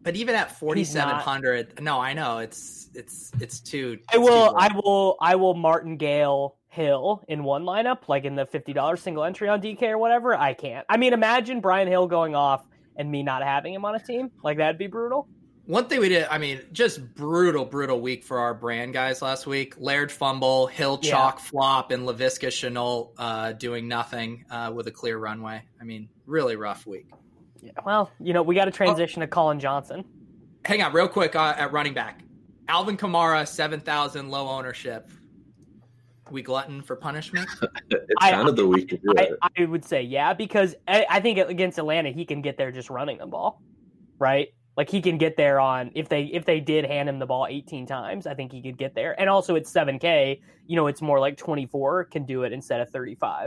but even at forty-seven hundred, no, I know it's it's it's too. I it's will too I will I will Martingale Hill in one lineup, like in the fifty dollars single entry on D K or whatever. I can't. I mean, imagine Brian Hill going off and me not having him on a team. Like, that'd be brutal. One thing we did, I mean, just brutal, brutal week for our brand guys last week. Laird fumble, Hill chalk yeah. flop, and Laviska Shenault uh, doing nothing uh, with a clear runway. I mean, really rough week. Yeah, well, you know, we got to transition oh. to Colin Johnson. Hang on, real quick uh, at running back. Alvin Kamara, seven thousand, low ownership. We glutton for punishment? It's kind I, of the week to do I, it. I would say, yeah, because I, I think against Atlanta, he can get there just running the ball, right? Like, he can get there on, if they if they did hand him the ball eighteen times, I think he could get there. And also, it's seven K. You know, it's more like twenty-four can do it instead of thirty-five.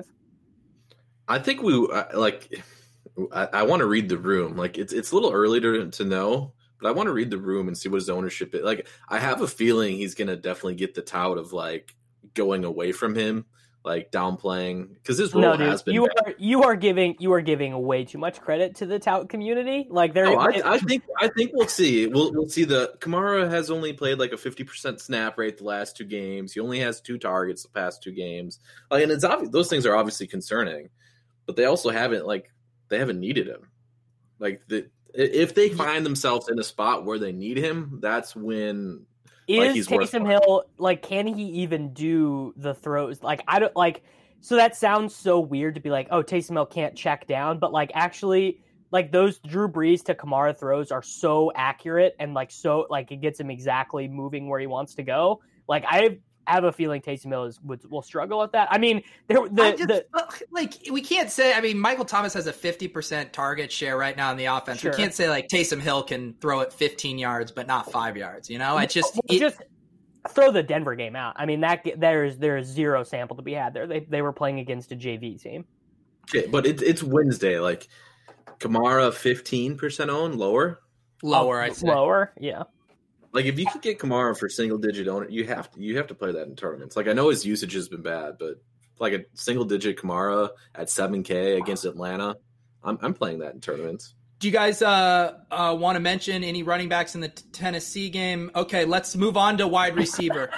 I think we, like, I, I want to read the room. Like, it's it's a little early to, to know, but I want to read the room and see what his ownership is. Like, I have a feeling he's going to definitely get the tout of, like, going away from him, like downplaying, because his role no, dude, has been. You are you are giving you are giving way too much credit to the tout community. Like, there, no, I, I think I think we'll see. We'll we'll see. The Kamara has only played like a fifty percent snap rate the last two games. He only has two targets the past two games, like, and it's obvious those things are obviously concerning, but they also haven't like they haven't needed him. Like, the, if they find themselves in a spot where they need him, that's when. Is like Taysom Hill, like, can he even do the throws? Like, I don't, like, so that sounds so weird to be like, oh, Taysom Hill can't check down, but, like, actually, like, those Drew Brees to Kamara throws are so accurate and, like, so, like, it gets him exactly moving where he wants to go. Like, I have a feeling Taysom Hill is, would, will struggle with that. I mean, there, the, just, the like, we can't say, I mean, Michael Thomas has a fifty percent target share right now in the offense. Sure. We can't say, like, Taysom Hill can throw it fifteen yards, but not five yards, you know? I just, well, it, just throw the Denver game out. I mean, that there's, there's zero sample to be had there. They, they were playing against a J V team. Okay, but it, it's Wednesday. Like, Kamara fifteen percent owned, lower? Lower, oh, I'd say. Lower, yeah. Like, if you could get Kamara for single digit owner, you have to you have to play that in tournaments. Like, I know his usage has been bad, but like a single digit Kamara at seven K against Atlanta, I'm I'm playing that in tournaments. Do you guys uh, uh, want to mention any running backs in the t- Tennessee game? Okay, let's move on to wide receiver.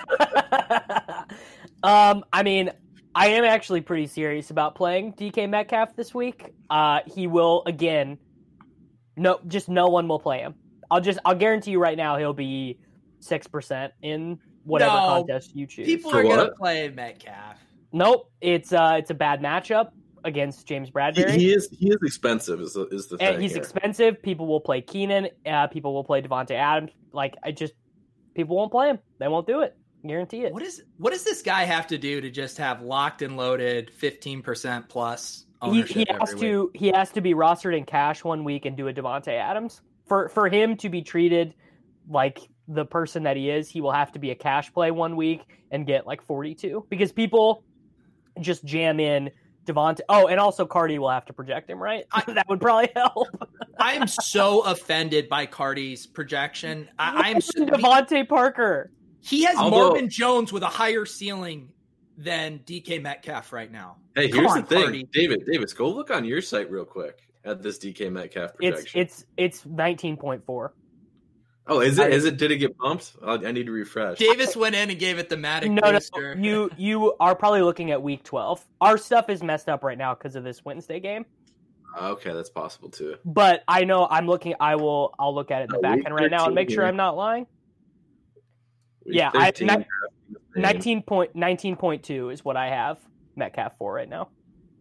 um, I mean, I am actually pretty serious about playing D K Metcalf this week. Uh, he will again. No, just no one will play him. I'll just I'll guarantee you right now he'll be six percent in whatever no, contest you choose. People For are what? gonna play Metcalf. Nope, it's uh it's a bad matchup against James Bradbury. He, he is he is expensive. Is the, is the thing? And he's here. expensive. People will play Keenan. Uh, people will play Devontae Adams. Like, I just people won't play him. They won't do it. Guarantee it. What is what does this guy have to do to just have locked and loaded fifteen percent plus ownership? He, he has every to week? he has to be rostered in cash one week and do a Devontae Adams. For for him to be treated like the person that he is, he will have to be a cash play one week and get like forty-two, because people just jam in Devontae. Oh, and also Cardi will have to project him, right? I, that would probably help. I am so offended by Cardi's projection. I am so, Devontae Parker. He has Although, Marvin Jones with a higher ceiling than D K Metcalf right now. Hey, Come here's on, the thing, Cardi. David. Davis, go look on your site real quick at this D K Metcalf projection. It's it's it's nineteen point four. Oh, is it? Is it? Did it get bumped? I, I need to refresh. Davis went in and gave it the Matic No, booster. no, you you are probably looking at week twelve. Our stuff is messed up right now because of this Wednesday game. Okay, that's possible too. But I know I'm looking. I will. I'll look at it in the Oh, back week end right now and make sure here. I'm not lying. Week Yeah, I- thirteen, ni- nineteen point nineteen point two is what I have Metcalf for right now.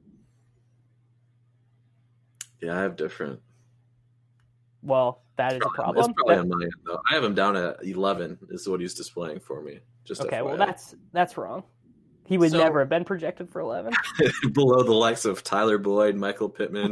Yeah, I have different. Well, that is a That's problem. probably That- on my end, though. I have him down at eleven. Is what he's displaying for me. Just okay, F Y I. well that's that's wrong. He would So- never have been projected for eleven. below the likes of Tyler Boyd, Michael Pittman,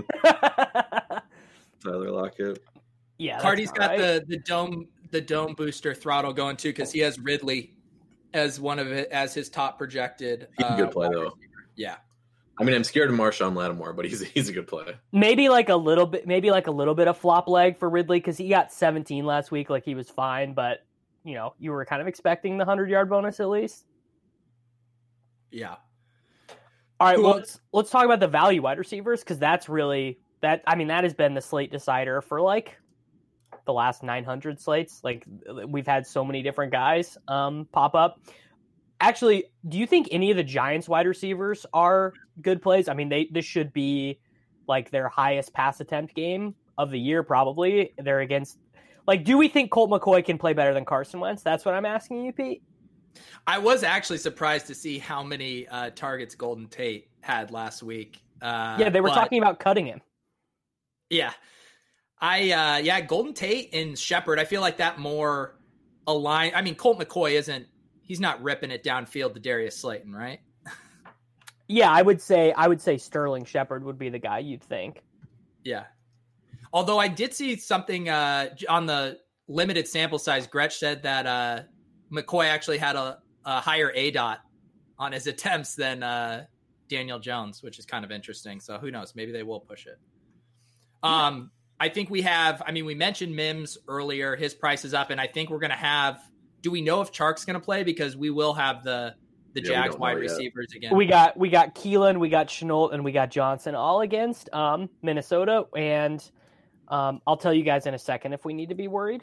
Tyler Lockett. Yeah, that's Cardi's not got right. the the dome the dome booster throttle going too because he has Ridley as one of it as his top projected. He's a uh, good play wide though. receiver. Yeah. I mean, I'm scared of Marshawn Lattimore, but he's he's a good play. Maybe like a little bit, maybe like a little bit of flop leg for Ridley because he got seventeen last week. Like he was fine, but you know you were kind of expecting the hundred yard bonus at least. Yeah. All right, Who well, else? let's let's talk about the value wide receivers because that's really that. I mean, that has been the slate decider for like the last nine hundred slates. Like we've had so many different guys um, pop up. Actually, do you think any of the Giants wide receivers are good plays? I mean, they this should be like their highest pass attempt game of the year, probably. They're against, like, do we think Colt McCoy can play better than Carson Wentz? That's what I'm asking you, Pete. I was actually surprised to see how many uh, targets Golden Tate had last week. Uh, yeah, they were but, talking about cutting him. Yeah. I, uh, yeah, Golden Tate and Shepard, I feel like that more aligned. I mean, Colt McCoy isn't, he's not ripping it downfield to Darius Slayton, right? Yeah, I would say, I would say Sterling Shepard would be the guy you'd think. Yeah. Although I did see something uh, on the limited sample size. Gretsch said that uh, McCoy actually had a, a higher A D O T on his attempts than uh, Daniel Jones, which is kind of interesting. So who knows? Maybe they will push it. Um, I think we have, I mean, we mentioned Mims earlier. His price is up, and I think we're going to have, do we know if Chark's going to play? Because we will have the the Yeah, we Jags don't wide know yet. receivers again. We got we got Keelan, we got Chenault, and we got Johnson all against um, Minnesota. And um, I'll tell you guys in a second if we need to be worried.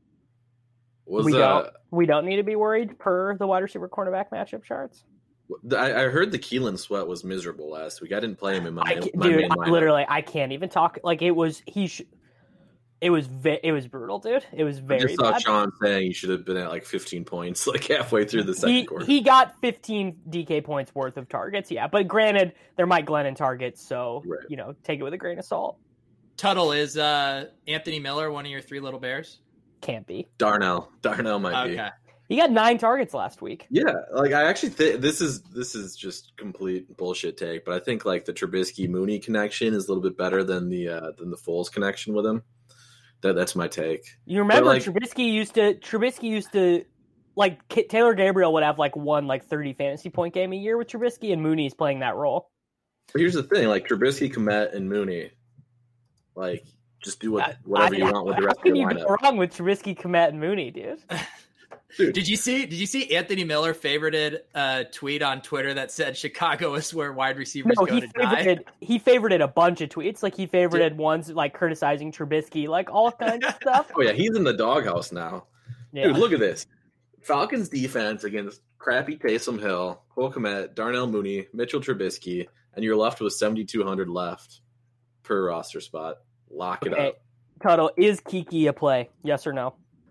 Was we uh, don't. We don't need to be worried per the wide receiver cornerback matchup charts. I, I heard the Keelan sweat was miserable last week. I didn't play him in my, I ca- my dude, main I, lineup. literally, I can't even talk. Like it was, he. Sh- it was, ve- it was brutal, dude. It was I very just saw bad. Sean saying he should have been at like fifteen points, like halfway through the second He quarter. he got fifteen D K points worth of targets. Yeah, but granted, they're Mike Glennon targets, so Right. you know, take it with a grain of salt. Tuttle, is uh, Anthony Miller one of your three little bears? Can't be. Darnell, Darnell might be. Okay. He got nine targets last week. Yeah, like I actually think this is this is just complete bullshit take, but I think like the Trubisky Mooney connection is a little bit better than the uh, than the Foles connection with him. That that's my take. You remember like- Trubisky used to Trubisky used to like K- Taylor Gabriel would have like one like thirty fantasy point game a year with Trubisky, and Mooney's playing that role. But here's the thing: like Trubisky, Komet, and Mooney, like just do what, whatever I- you want with the how rest of can your you go lineup. wrong with Trubisky, Komet, and Mooney, dude? Dude, Did you see? Did you see Anthony Miller favorited a tweet on Twitter that said Chicago is where wide receivers No, go he to die? favorited he favorited a bunch of tweets. Like he favorited ones like criticizing Trubisky, like all kinds of stuff. oh yeah, he's in the doghouse now. Yeah. Dude, look at this. Falcons defense against crappy Taysom Hill, Cole Kmet, Darnell Mooney, Mitchell Trubisky, and you're left with seventy-two hundred left per roster spot. Lock it Okay. up. Tuttle, is Kiki a play? Yes or no?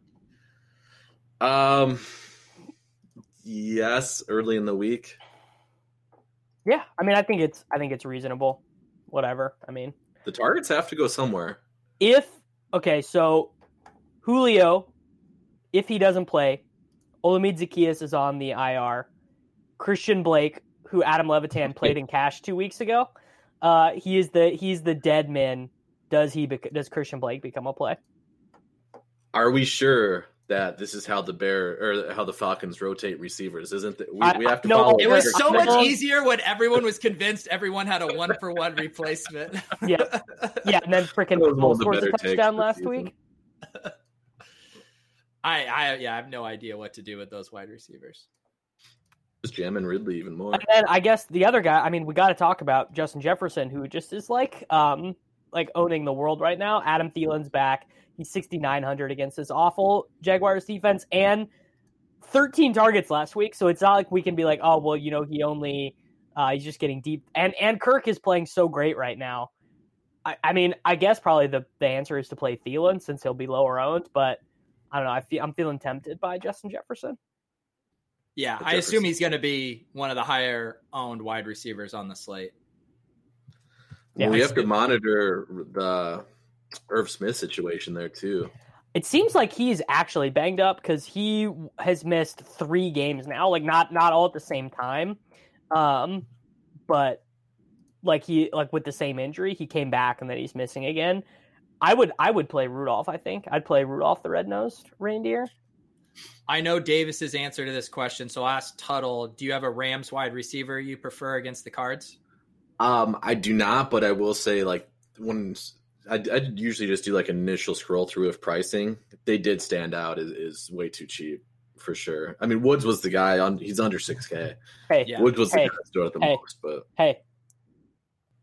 Um, yes, early in the week. Yeah, I mean, I think it's I think it's reasonable. Whatever. I mean, The targets have to go somewhere. if okay, so Julio, if he doesn't play, Olamide Zaccheaus is on the I R. Christian Blake, who Adam Levitan played in cash two weeks ago, uh, he is the he's the dead man. Does he bec- does Christian Blake become a play? Are we sure that this is how the Bear or how the Falcons rotate receivers? Isn't it? We, I- we have to no, follow. It was Gregor so Smith. much easier when everyone was convinced everyone had a one for one replacement. Yeah, yeah, and then freaking That was one Foles of the scores a better takes touchdown this last season. week. I, I, yeah, I have no idea what to do with those wide receivers. Just jamming Ridley even more. And then I guess the other guy, I mean, we got to talk about Justin Jefferson, who just is like, um, like owning the world right now. Adam Thielen's back. He's sixty-nine hundred against this awful Jaguars defense and thirteen targets last week. So it's not like we can be like, oh, well, you know, he only, uh, he's just getting deep. And, and Kirk is playing so great right now. I, I mean, I guess probably the, the answer is to play Thielen since he'll be lower owned, but I don't know. I feel, I'm feeling tempted by Justin Jefferson. Yeah, But I Jefferson- assume he's going to be one of the higher owned wide receivers on the slate. Yeah, we I have to monitor the Irv Smith situation there too. It seems like he's actually banged up because he has missed three games now. Like not not all at the same time, um, but like he like with the same injury, he came back and then he's missing again. I would I would play Rudolph. I think I'd play Rudolph the red-nosed reindeer. I know Davis's answer to this question, so I'll ask Tuttle, do you have a Rams wide receiver you prefer against the Cards? Um, I do not, but I will say like when I I usually just do like an initial scroll through of pricing. They did stand out is, is way too cheap for sure. I mean, Woods was the guy on. He's under six K. Hey, Yeah. Woods was Hey. the guy that stood out the Hey. most, but hey,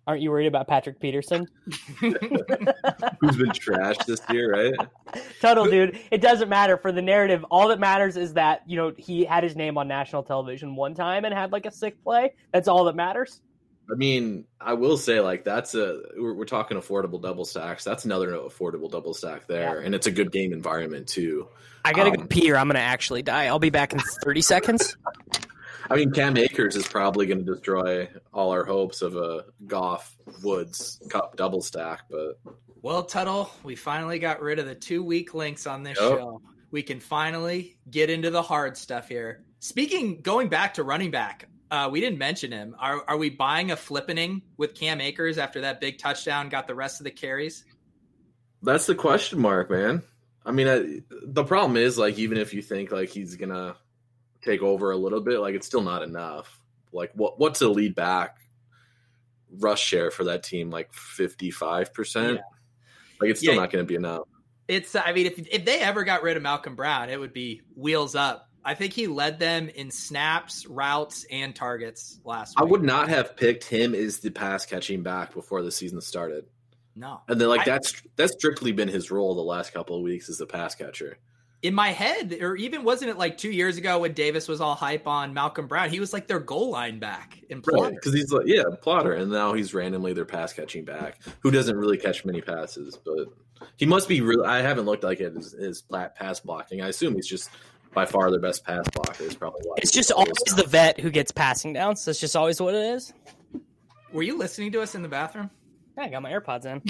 Aren't you worried about Patrick Peterson? Who's been trashed this year, right? Tuttle, dude, it doesn't matter for the narrative. All that matters is that, you know, he had his name on national television one time and had like a sick play. That's all that matters. I mean, I will say, like, that's a we're, we're talking affordable double stacks. That's another affordable double stack there, yeah. And it's a good game environment too. I gotta um, go pee or I'm gonna actually die. I'll be back in thirty seconds. I mean, Cam Akers is probably going to destroy all our hopes of a Goff Woods Cup double stack, but well, Tuttle, we finally got rid of the two weak links on this yep. show. We can finally get into the hard stuff here. Speaking, going back to running back. Uh, we didn't mention him. Are are we buying a flippening with Cam Akers after that big touchdown got the rest of the carries? That's the question mark, man. I mean, I, the problem is, like, even if you think, like, he's going to take over a little bit, like, it's still not enough. Like, what what's a lead back rush share for that team? Like fifty-five percent? Yeah. Like, it's still yeah. not going to be enough. It's, I mean, if if they ever got rid of Malcolm Brown, it would be wheels up. I think he led them in snaps, routes, and targets last week. I would not have picked him as the pass catching back before the season started. No. And then, like, I, that's that's strictly been his role the last couple of weeks as the pass catcher. In my head, or even wasn't it like two years ago when Davis was all hype on Malcolm Brown? He was like their goal line back in Plotter. Right, because he's like, yeah, Plotter. And now he's randomly their pass catching back who doesn't really catch many passes. But he must be really – I haven't looked like at his, his pass blocking. I assume he's just – by far their best pass blocker is probably why. It's just always the vet who gets passing downs. That's just always what it is. Were you listening to us in the bathroom? Yeah, I got my AirPods in.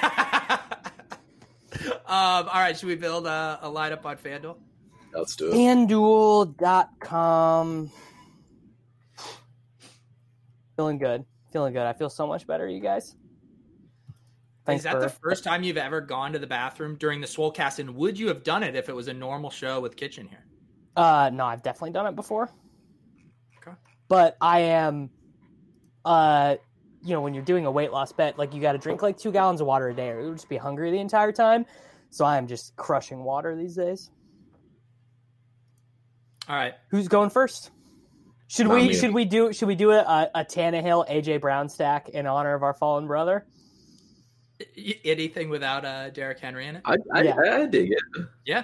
um, all right, should we build a, a lineup on FanDuel? Let's do it. FanDuel dot com. Feeling good. Feeling good. I feel so much better, you guys. Thanks Is that for... the first time you've ever gone to the bathroom during the Swolecast? And would you have done it if it was a normal show with Kitchen here? Uh, no, I've definitely done it before. Okay. But I am, uh, you know, when you're doing a weight loss bet, like you got to drink like two gallons of water a day or you'll just be hungry the entire time. So I am just crushing water these days. All right. Who's going first? Should Not we, me. should we do, should we do a, a Tannehill, A J Brown stack in honor of our fallen brother? Anything without uh, Derrick Henry in it? I, I, Yeah. I, I dig it. Yeah.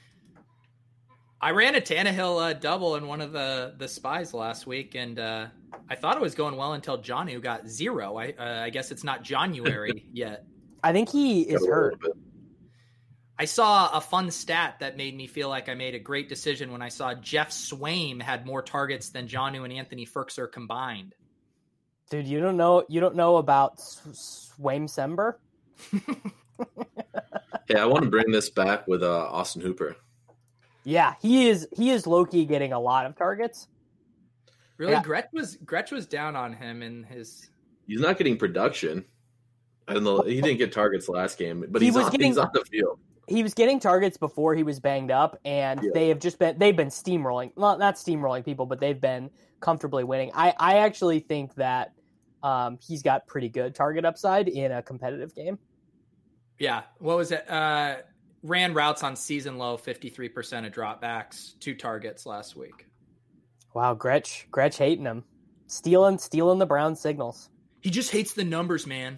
I ran a Tannehill uh, double in one of the, the spies last week, and uh, I thought it was going well until Jonnu got zero. I uh, I guess it's not January yet. I think he is hurt. I saw a fun stat that made me feel like I made a great decision when I saw Jeff Swaim had more targets than Jonnu and Anthony Firkser combined. Dude, you don't know you don't know about Swaim Sember? Yeah, I want to bring this back with uh, Austin Hooper. Yeah, he is he is low-key getting a lot of targets. Really, Yeah. Gretch was Gretch was down on him in his. He's not getting production. I don't know. He didn't get targets last game, but He he's, was on, getting- he's on the field. He was getting targets before he was banged up, and Yeah. they have just been they've been steamrolling. Well, not steamrolling people, but they've been comfortably winning. I, I actually think that um, he's got pretty good target upside in a competitive game. Yeah, what was it? Uh, ran routes on season low, fifty-three percent of dropbacks, two targets last week. Wow, Gretch, Gretch hating him, stealing, stealing the Brown signals. He just hates the numbers, man.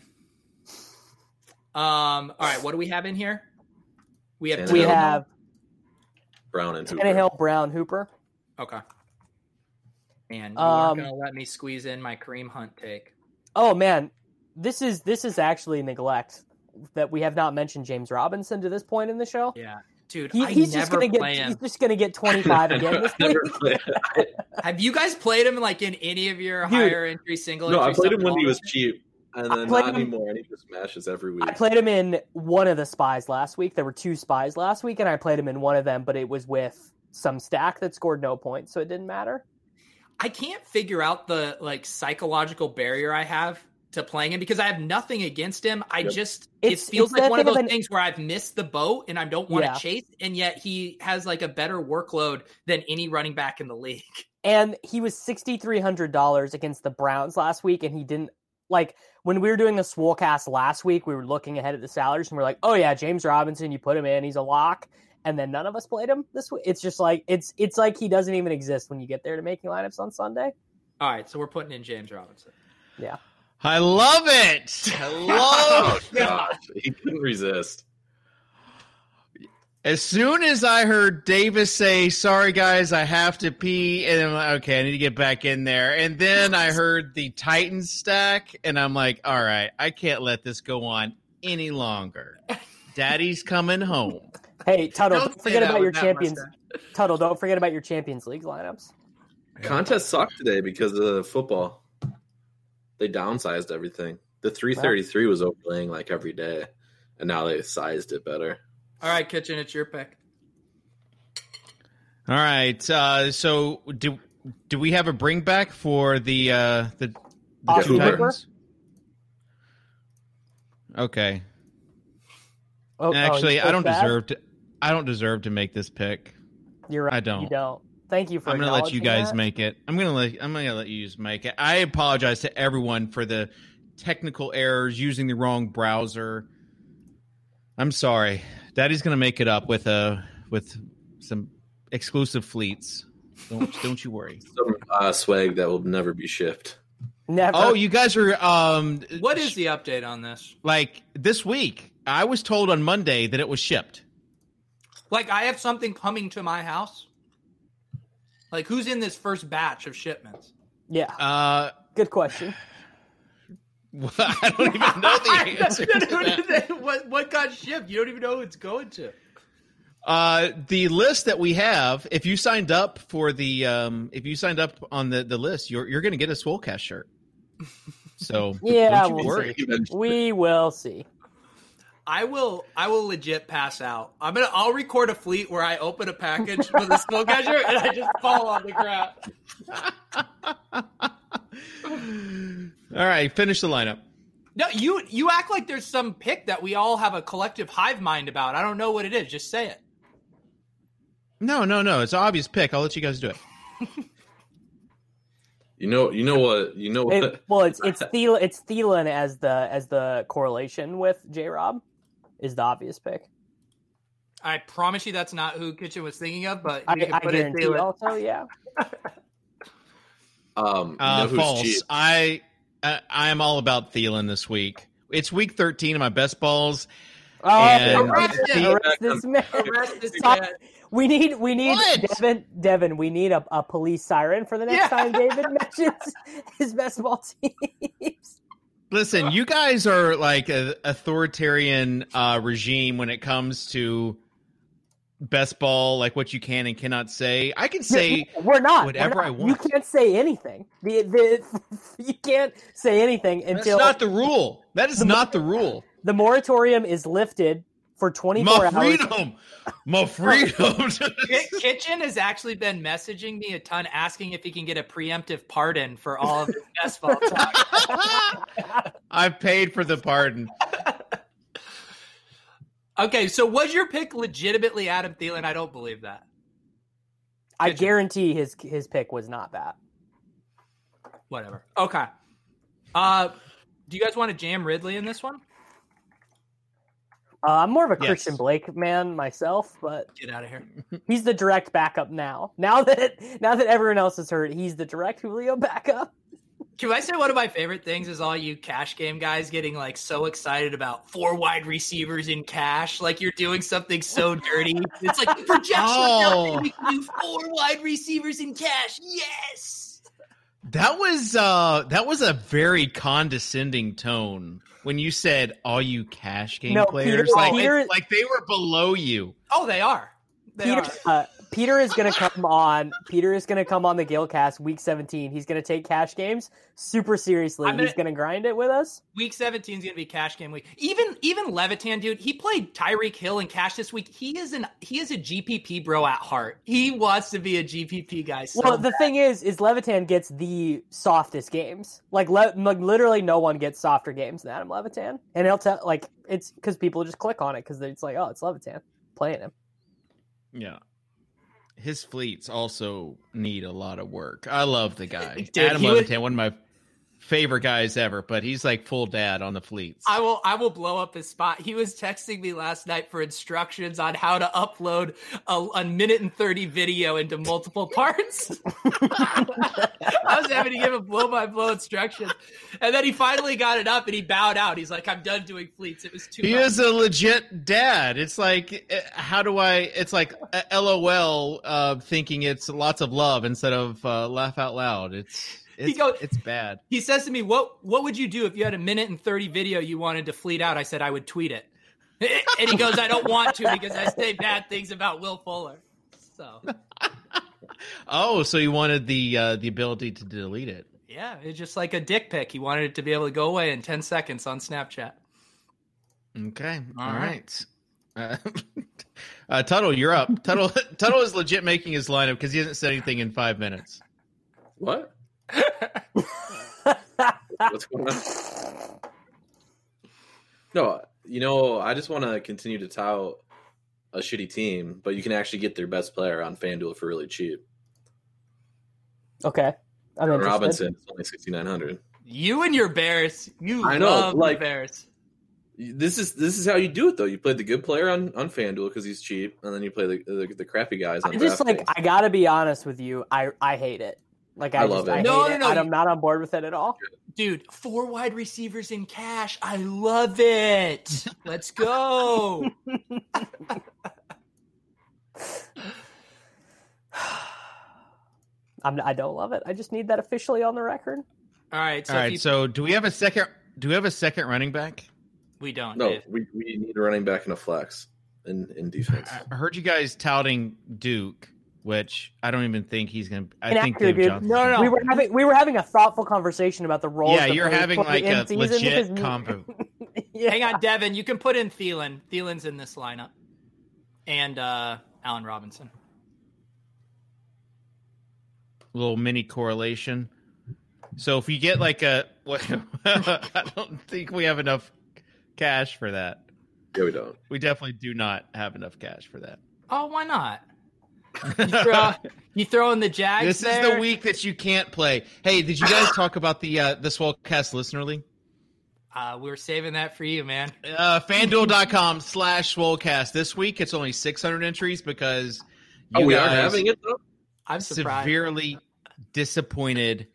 Um. All right, what do we have in here? We have. Tannehill. We Tannehill. have Brown and Hooper. Tannehill, Brown, Hooper. Okay. And you Um, aren't gonna let me squeeze in my Kareem Hunt take. Oh man, this is this is actually neglect that we have not mentioned James Robinson to this point in the show. Yeah, dude, He, I he's never just gonna play get him. he's just gonna get twenty-five again this week. Never played- Have you guys played him like in any of your Dude. higher entry single? no, I entry played him when he was supplements? cheap, and I then played not him- anymore. And he just smashes every week. I played him in one of the spies last week. There were two spies last week, and I played him in one of them, but it was with some stack that scored no points, so it didn't matter. I can't figure out the like psychological barrier I have to playing him because I have nothing against him. I Yep. just It's- it feels it's like that one of thing those of an- things where I've missed the boat and I don't want to Yeah. chase, and yet he has like a better workload than any running back in the league. And he was six thousand three hundred dollars against the Browns last week, and he didn't like when we were doing the Swolecast last week. We were looking ahead at the salaries, and we're like, "Oh yeah, James Robinson, you put him in, he's a lock." And then none of us played him this week. It's just like it's it's like he doesn't even exist when you get there to making lineups on Sunday. All right, so we're putting in James Robinson. Yeah. I love it. I love it. Gosh, he couldn't resist. As soon as I heard Davis say, sorry, guys, I have to pee, and I'm like, okay, I need to get back in there. And then I heard the Titans stack, and I'm like, all right, I can't let this go on any longer. Daddy's coming home. Hey, Tuttle, Don't don't, say forget that about your with that champions. mustache. Tuttle, don't forget about your Champions League lineups. Contest sucked today because of football. They downsized everything. The three thirty-three was overlaying like every day, and now they sized it better. All right, Kitchen, it's your pick. All right. Uh, so do do we have a bring back for the uh, the, the Austin two Hooper. Titans? Okay. Oh, oh, Actually, you I don't feel bad? deserve to. I don't deserve to make this pick. You're right. I don't. You don't. Thank you for. I'm going to let you acknowledging guys that. make it. I'm going to let. I'm going to let you just make it. I apologize to everyone for the technical errors, using the wrong browser. I'm sorry. Daddy's going to make it up with a with some exclusive fleets. Don't don't you worry. Some uh, swag that will never be shipped. Never. Oh, you guys are um. What is the update on this? like this week? I was told on Monday that it was shipped. Like, I have something coming to my house? Like, who's in this first batch of shipments? Yeah. Uh, Good question. I don't even know the answer to that. what, what got shipped? You don't even know who it's going to. Uh, the list that we have, if you signed up for the, um, if you signed up on the, the list, you're you're going to get a Swolecast shirt. So Yeah, don't you we'll worry. see. We will see. I will. I will legit pass out. I'm gonna. I'll record a fleet where I open a package with a smoke catcher and I just fall on the ground. All right, finish the lineup. No, you. You act like there's some pick that we all have a collective hive mind about. I don't know what it is. Just say it. No, no, no. It's an obvious pick. I'll let you guys do it. You know, you know what, you know what. It, well, it's it's Thielen, it's Thielen as the as the correlation with J Rob is the obvious pick. I promise you, that's not who Kitchen was thinking of. But I, we can I put it guarantee Thielen. also, yeah. um, you Uh, know who's false. cheap? I, I I am all about Thielen this week. It's week thirteen of my best balls. Oh, And- arrest, arrest this man. Arrest this Stop. man. We need we need What? Devin Devin. We need a, a police siren for the next Yeah. time David mentions his best ball teams. Listen, you guys are like an authoritarian uh, regime when it comes to best ball, like what you can and cannot say. I can say We're not whatever we're I not. want. You can't say anything. The, the, you can't say anything that's until not the rule. That is not the rule. the moratorium is lifted for twenty-four My hours. freedom. My freedom. Ki- Kitchen has actually been messaging me a ton, asking if he can get a preemptive pardon for all of his best ball talk. I paid for the pardon. Okay, so was your pick legitimately Adam Thielen? I don't believe that. I Kitchen. guarantee his his pick was not that. Whatever. Okay. Uh, do you guys want to jam Ridley in this one? Uh, I'm more of a Yes. Christian Blake man myself, but Get out of here. he's the direct backup now. Now that now that everyone else is hurt, he's the direct Julio backup. Can I say one of my favorite things is all you cash game guys getting like so excited about four wide receivers in cash, like you're doing something so dirty. It's like projection. Oh. We can do four wide receivers in cash. Yes. That was uh that was a very condescending tone when you said all you cash game No, players. Peter- like, Peter- like they were below you. Oh, they are. They Peter, are. uh, Peter is going to come on. Peter is going to come on the Gilcast week seventeen. He's going to take cash games super seriously. I'm gonna- He's going to grind it with us. Week seventeen is going to be cash game week. Even even Levitan, dude, he played Tyreek Hill in cash this week. He is an he is a G P P bro at heart. He wants to be a G P P guy. So Well, the bad. thing is, is Levitan gets the softest games. Like, le- like literally, no one gets softer games than Adam Levitan, and he'll tell like it's because people just click on it because it's like, oh, it's Levitan playing him. Yeah. His fleets also need a lot of work. I love the guy. Dude, Adam he would- Levitan, one of my favorite guys ever, but he's like full dad on the fleets. I will I will blow up his spot. He was texting me last night for instructions on how to upload a, a minute and thirty video into multiple parts. I was having to give him blow by blow instructions. And then he finally got it up and he bowed out. He's like, I'm done doing fleets. It was too He much. is a legit dad. It's like, uh, how do I, it's like uh, LOL uh, thinking it's lots of love instead of uh, laugh out loud. It's, it's, He goes- it's bad. He says to me, what what would you do if you had a minute and thirty video you wanted to fleet out? I said, I would tweet it. And he goes, I don't want to because I say bad things about Will Fuller. So, Oh, so you wanted the uh, the ability to delete it. yeah, it's just like a dick pic. He wanted it to be able to go away in ten seconds on Snapchat. Okay. All All right. Uh, uh, Tuttle, you're up. Tuttle, Tuttle is legit making his lineup because he hasn't said anything in five minutes. What? What's going on? No, you know, I just want to continue to tout a shitty team, but you can actually get their best player on FanDuel for really cheap. Okay. I'm interested. Robinson is only sixty-nine hundred. You and your Bears. You I know, love like- the Bears. This is this is how you do it though. You play the good player on, on FanDuel because he's cheap, and then you play the the, the crappy guys on I just like DraftKings. I gotta be honest with you. I I hate it. Like I, I love just, it. I No, hate no, it. no, I'm not on board with it at all. Dude, four wide receivers in cash. I love it. Let's go. I'm I don't love it. I just need that officially on the record. All right. So All if right. you, So do we have a second? Do we have a second running back? we don't. No, Dave. we, we need a running back and a flex in, in defense. I heard you guys touting Duke, which I don't even think he's gonna. I think Inaccurate, Dave dude. Johnson's No, no, gonna- no. We were having we were having a thoughtful conversation about the roles. Yeah, that you're players having play like in a season legit because- combo. Yeah. Hang on, Devin. You can put in Thielen. Thielen's in this lineup. And uh, Allen Robinson. Little mini correlation. So if you get like a, what, I don't think we have enough cash for that. Yeah, we don't. We definitely do not have enough cash for that. Oh, why not? You throw, you throw in the Jags This there? is the week that you can't play. Hey, did you guys talk about the uh, the Swolecast Listener League? Uh, we were saving that for you, man. Uh, FanDuel.com slash Swolecast. This week it's only six hundred entries because you Oh, we are guys having it though. I'm surprised. severely disappointed.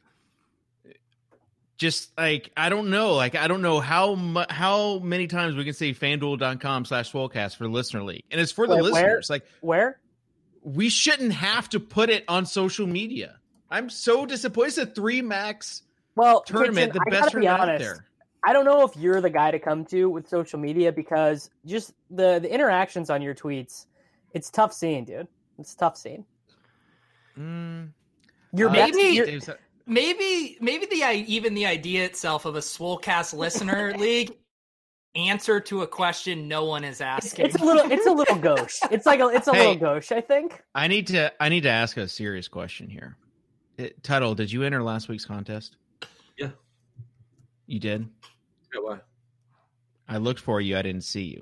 Just like I don't know, like I don't know how mu- how many times we can say FanDuel.com slash Swolecast for Listener League, and it's for the Wait, where? listeners. Like Where? we shouldn't have to put it on social media. I'm so disappointed. It's a three max Well, tournament, Kitchen, the I best gotta be tournament out honest. there. I don't know if you're the guy to come to with social media because just the the interactions on your tweets, it's tough seeing, dude. It's tough seeing. Mm, Your uh, best- maybe- your- Dave's- Maybe, maybe the i- even the idea itself of a Swolecast listener league answer to a question no one is it's, asking. it's a little it's a little gauche. It's like a it's a Hey. little gauche, I think. I need to I need to ask a serious question here. It, Tuttle, did you enter last week's contest? Yeah. You did? Yeah, why? I looked for you. I didn't see you.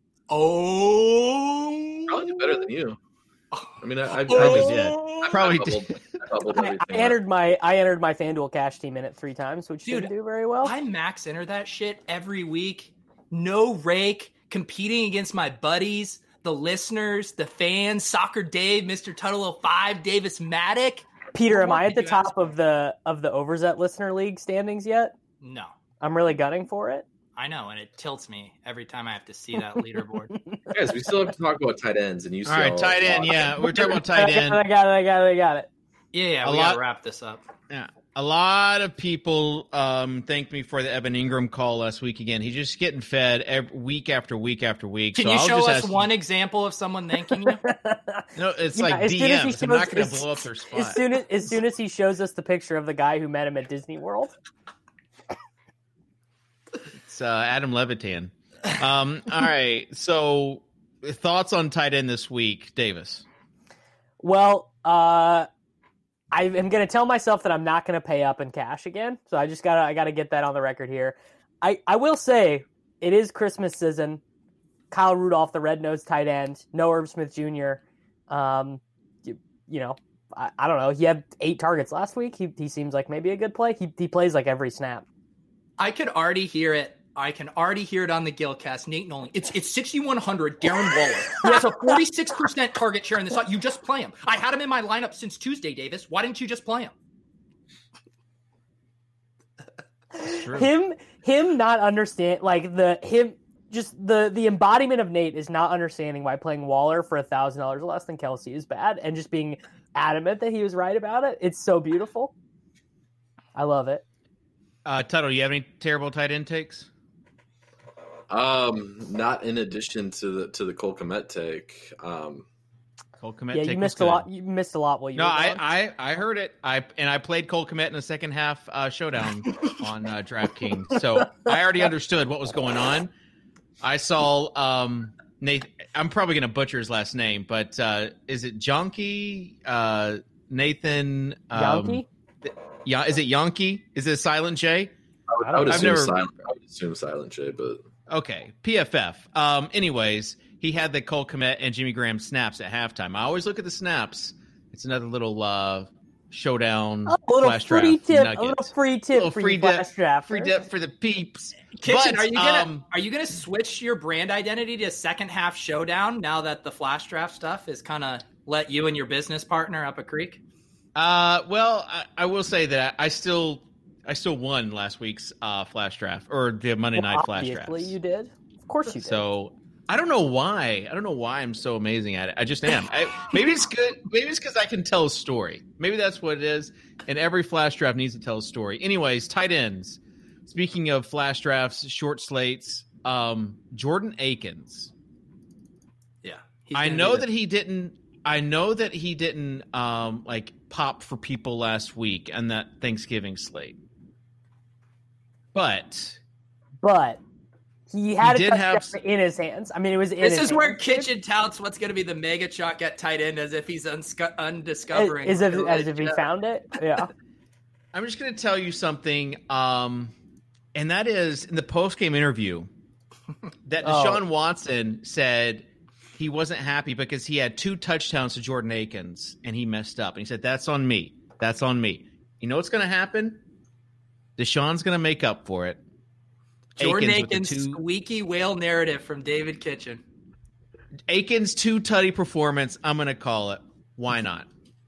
Oh, Probably did better than you. I mean, I, I, I Probably just did. I Probably bubbled, did. I bubbled I, everything I up. entered my I entered my FanDuel cash team in it three times, which Dude, didn't do very well. I max enter that shit every week. No rake, competing against my buddies, the listeners, the fans, Soccer Dave, Mister Tuttle oh five, Davis Maddock. Peter, am What I at the did you ask top of the of the Overzet listener league standings yet? No, I'm really gunning for it. I know, and it tilts me every time I have to see that leaderboard. Guys, we still have to talk about tight ends, and you All right, tight end. Yeah, we're talking about tight end. I got it. I got it. I got it. Yeah, yeah, A we lot- gotta wrap this up. Yeah. A lot of people um, thanked me for the Evan Ingram call last week again. He's just getting fed every, week after week after week. Can so you I'll show just us ask one example of someone thanking you? No, it's Yeah, like as soon as he D Ms. I'm not shows- going to as- blow up their spot. As soon as as soon as he shows us the picture of the guy who met him at Disney World. It's uh, Adam Levitan. Um, all right. So thoughts on tight end this week, Davis? Well, uh, I am going to tell myself that I'm not going to pay up in cash again. So I just gotta I gotta get that on the record here. I, I will say it is Christmas season. Kyle Rudolph, the red-nosed tight end, no Irv Smith Junior Um, you, you know, I, I don't know. He had eight targets last week. He he seems like maybe a good play. He he plays like every snap. I could already hear it. I can already hear it on the Gilcast. Nate Nolan. It's it's sixty-one hundred. Darren Waller. He has a forty-six percent target share in this. You just play him. I had him in my lineup since Tuesday, Davis. Why didn't you just play him? True. Him him not understand like the him just the the embodiment of Nate is not understanding why playing Waller for a thousand dollars less than Kelsey is bad, and just being adamant that he was right about it. It's so beautiful. I love it. Uh, Tuttle, you have any terrible tight end takes? Um, not in addition to the to the Cole Kmet take. Um, Cole Kmet Yeah, take you was missed a good. lot. You missed a lot while you No, were I, gone. I I heard it. I and I played Cole Kmet in the second half uh, showdown on uh, DraftKings, so I already understood what was going on. I saw um, Nathan. I'm probably going to butcher his last name, but uh, is it Jonky? Uh, Nathan? Um, Yonke? Yeah, is it Yonky? Is it a silent J? I would, I I would I've assume never- silent. I would assume silent J, but Okay, P F F. Um, anyways, he had the Cole Kmet and Jimmy Graham snaps at halftime. I always look at the snaps. It's another little uh, showdown Oh, a little flash free draft tip. nugget. A little free tip Little for free you dip- flash drafters. Free dip for the peeps. Kitchen, But, are you gonna um, are you gonna switch your brand identity to second half showdown now that the flash draft stuff is kind of let you and your business partner up a creek? Uh, well, I, I will say that I still, I still won last week's uh, flash draft or the Monday Well, night flash draft. obviously you did. Of course you did. So I don't know why. I don't know why I'm so amazing at it. I just am. I, maybe it's good. Maybe it's because I can tell a story. Maybe that's what it is. And every flash draft needs to tell a story. Anyways, tight ends. Speaking of flash drafts, short slates, um, Jordan Akins. Yeah, he's I gonna know be the- that he didn't. I know that he didn't um, like pop for people last week on that Thanksgiving slate. But But he had He a did have touchdown in his hands. I mean, it was in This his is where hands. Kitchen touts what's going to be the mega chalk at tight end as if he's unsco- undiscovering. As if, the as if he legend. found it. Yeah. I'm just going to tell you something, um, and that is in the post-game interview that Oh. Deshaun Watson said he wasn't happy because he had two touchdowns to Jordan Akins, and he messed up. And he said, that's on me. That's on me. You know what's going to happen? Deshaun's going to make up for it. Jordan Akins with the Akins' two- squeaky whale narrative from David Kitchen. Akins' two-tutty performance, I'm going to call it. Why not?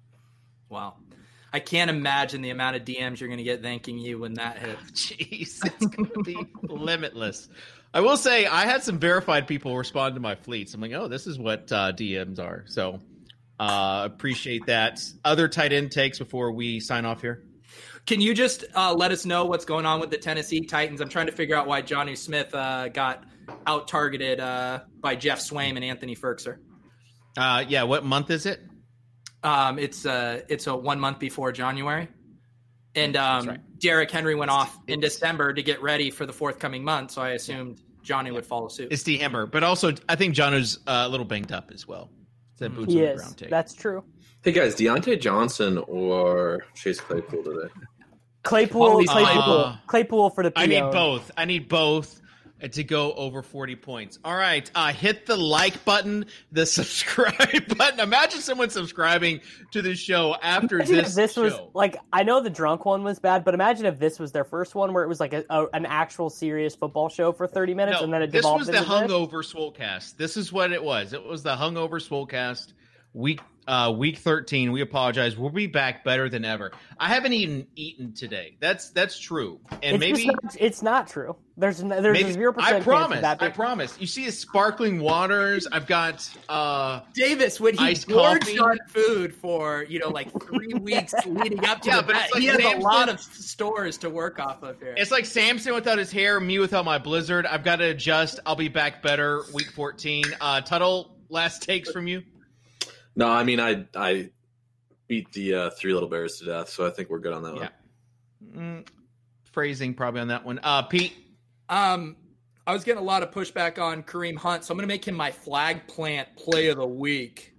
Wow. I can't imagine the amount of D Ms you're going to get thanking you when that hits. Jeez, it's going to be limitless. I will say I had some verified people respond to my fleets. I'm like, oh, this is what uh, D Ms are. So uh, appreciate that. Other tight end takes before we sign off here? Can you just uh, let us know what's going on with the Tennessee Titans? I'm trying to figure out why Johnny Smith uh, got out-targeted uh, by Jeff Swaim and Anthony Ferkser. Uh, yeah, what month is it? Um, it's uh, it's a one month before January, and um, right. Derrick Henry went off in it's- December to get ready for the forthcoming month. So I assumed Johnny would follow suit. It's D. Hemmer. But also, I think John is uh, a little banged up as well. It's that boots He on the is. ground take. That's true. hey guys, Deontay Johnson or Chase Claypool today? Claypool, Always Claypool, uh, Claypool for the P O. I need both. I need both to go over forty points. All right. Uh, hit the like button, the subscribe button. Imagine someone subscribing to the show after Imagine this, if this show. was like, I know the drunk one was bad, but imagine if this was their first one where it was like a, a, an actual serious football show for thirty minutes, No, and then it this devolved was the into this. hungover Swolecast. This is what it was. It was the hungover Swolecast. Week uh, week thirteen. We apologize. We'll be back better than ever. I haven't even eaten today. That's that's true. And It's maybe just not, it's not true. There's n- there's maybe a zero percent I chance promise. of that. I being- promise. You see, the sparkling waters. I've got. Uh, Davis, when he Iced gorged coffee. on food for, you know, like three weeks leading up to Yeah, the but it's bet, like he has Samson- a lot of stores to work off of here. It's like Samson without his hair, me without my blizzard. I've got to adjust. I'll be back better. Week fourteen. Uh, Tuttle, last takes from you. No, I mean I I beat the uh, Three Little Bears to death, so I think we're good on that one. Yeah. Mm, phrasing probably on that one. Uh, Pete. Um, I was getting a lot of pushback on Kareem Hunt, so I'm going to make him my flag plant play of the week.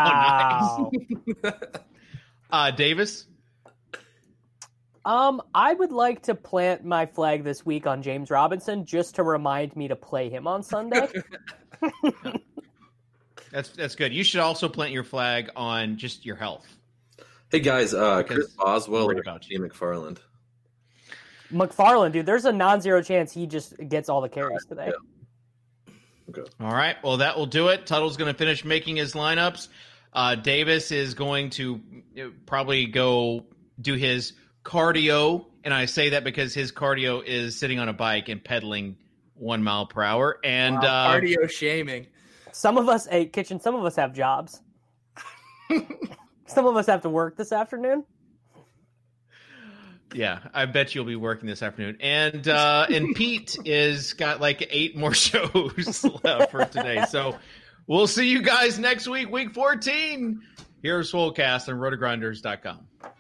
Wow. Uh, Davis. um, I would like to plant my flag this week on James Robinson just to remind me to play him on Sunday. That's that's good. You should also plant your flag on just your health. Hey guys, uh, Because Chris Boswell worried or about Andy McFarland? McFarland, dude, there's a non-zero chance he just gets all the carries today. Yeah. Okay. All right. Well, that will do it. Tuttle's going to finish making his lineups. Uh, Davis is going to probably go do his cardio. And I say that because his cardio is sitting on a bike and pedaling one mile per hour. And Wow, uh, cardio shaming. Some of us, hey, Kitchen, some of us have jobs. Some of us have to work this afternoon. yeah, I bet you'll be working this afternoon. And uh, and Pete is got like eight more shows left for today. So we'll see you guys next week, week fourteen, here at Swolecast on rotogrinders dot com.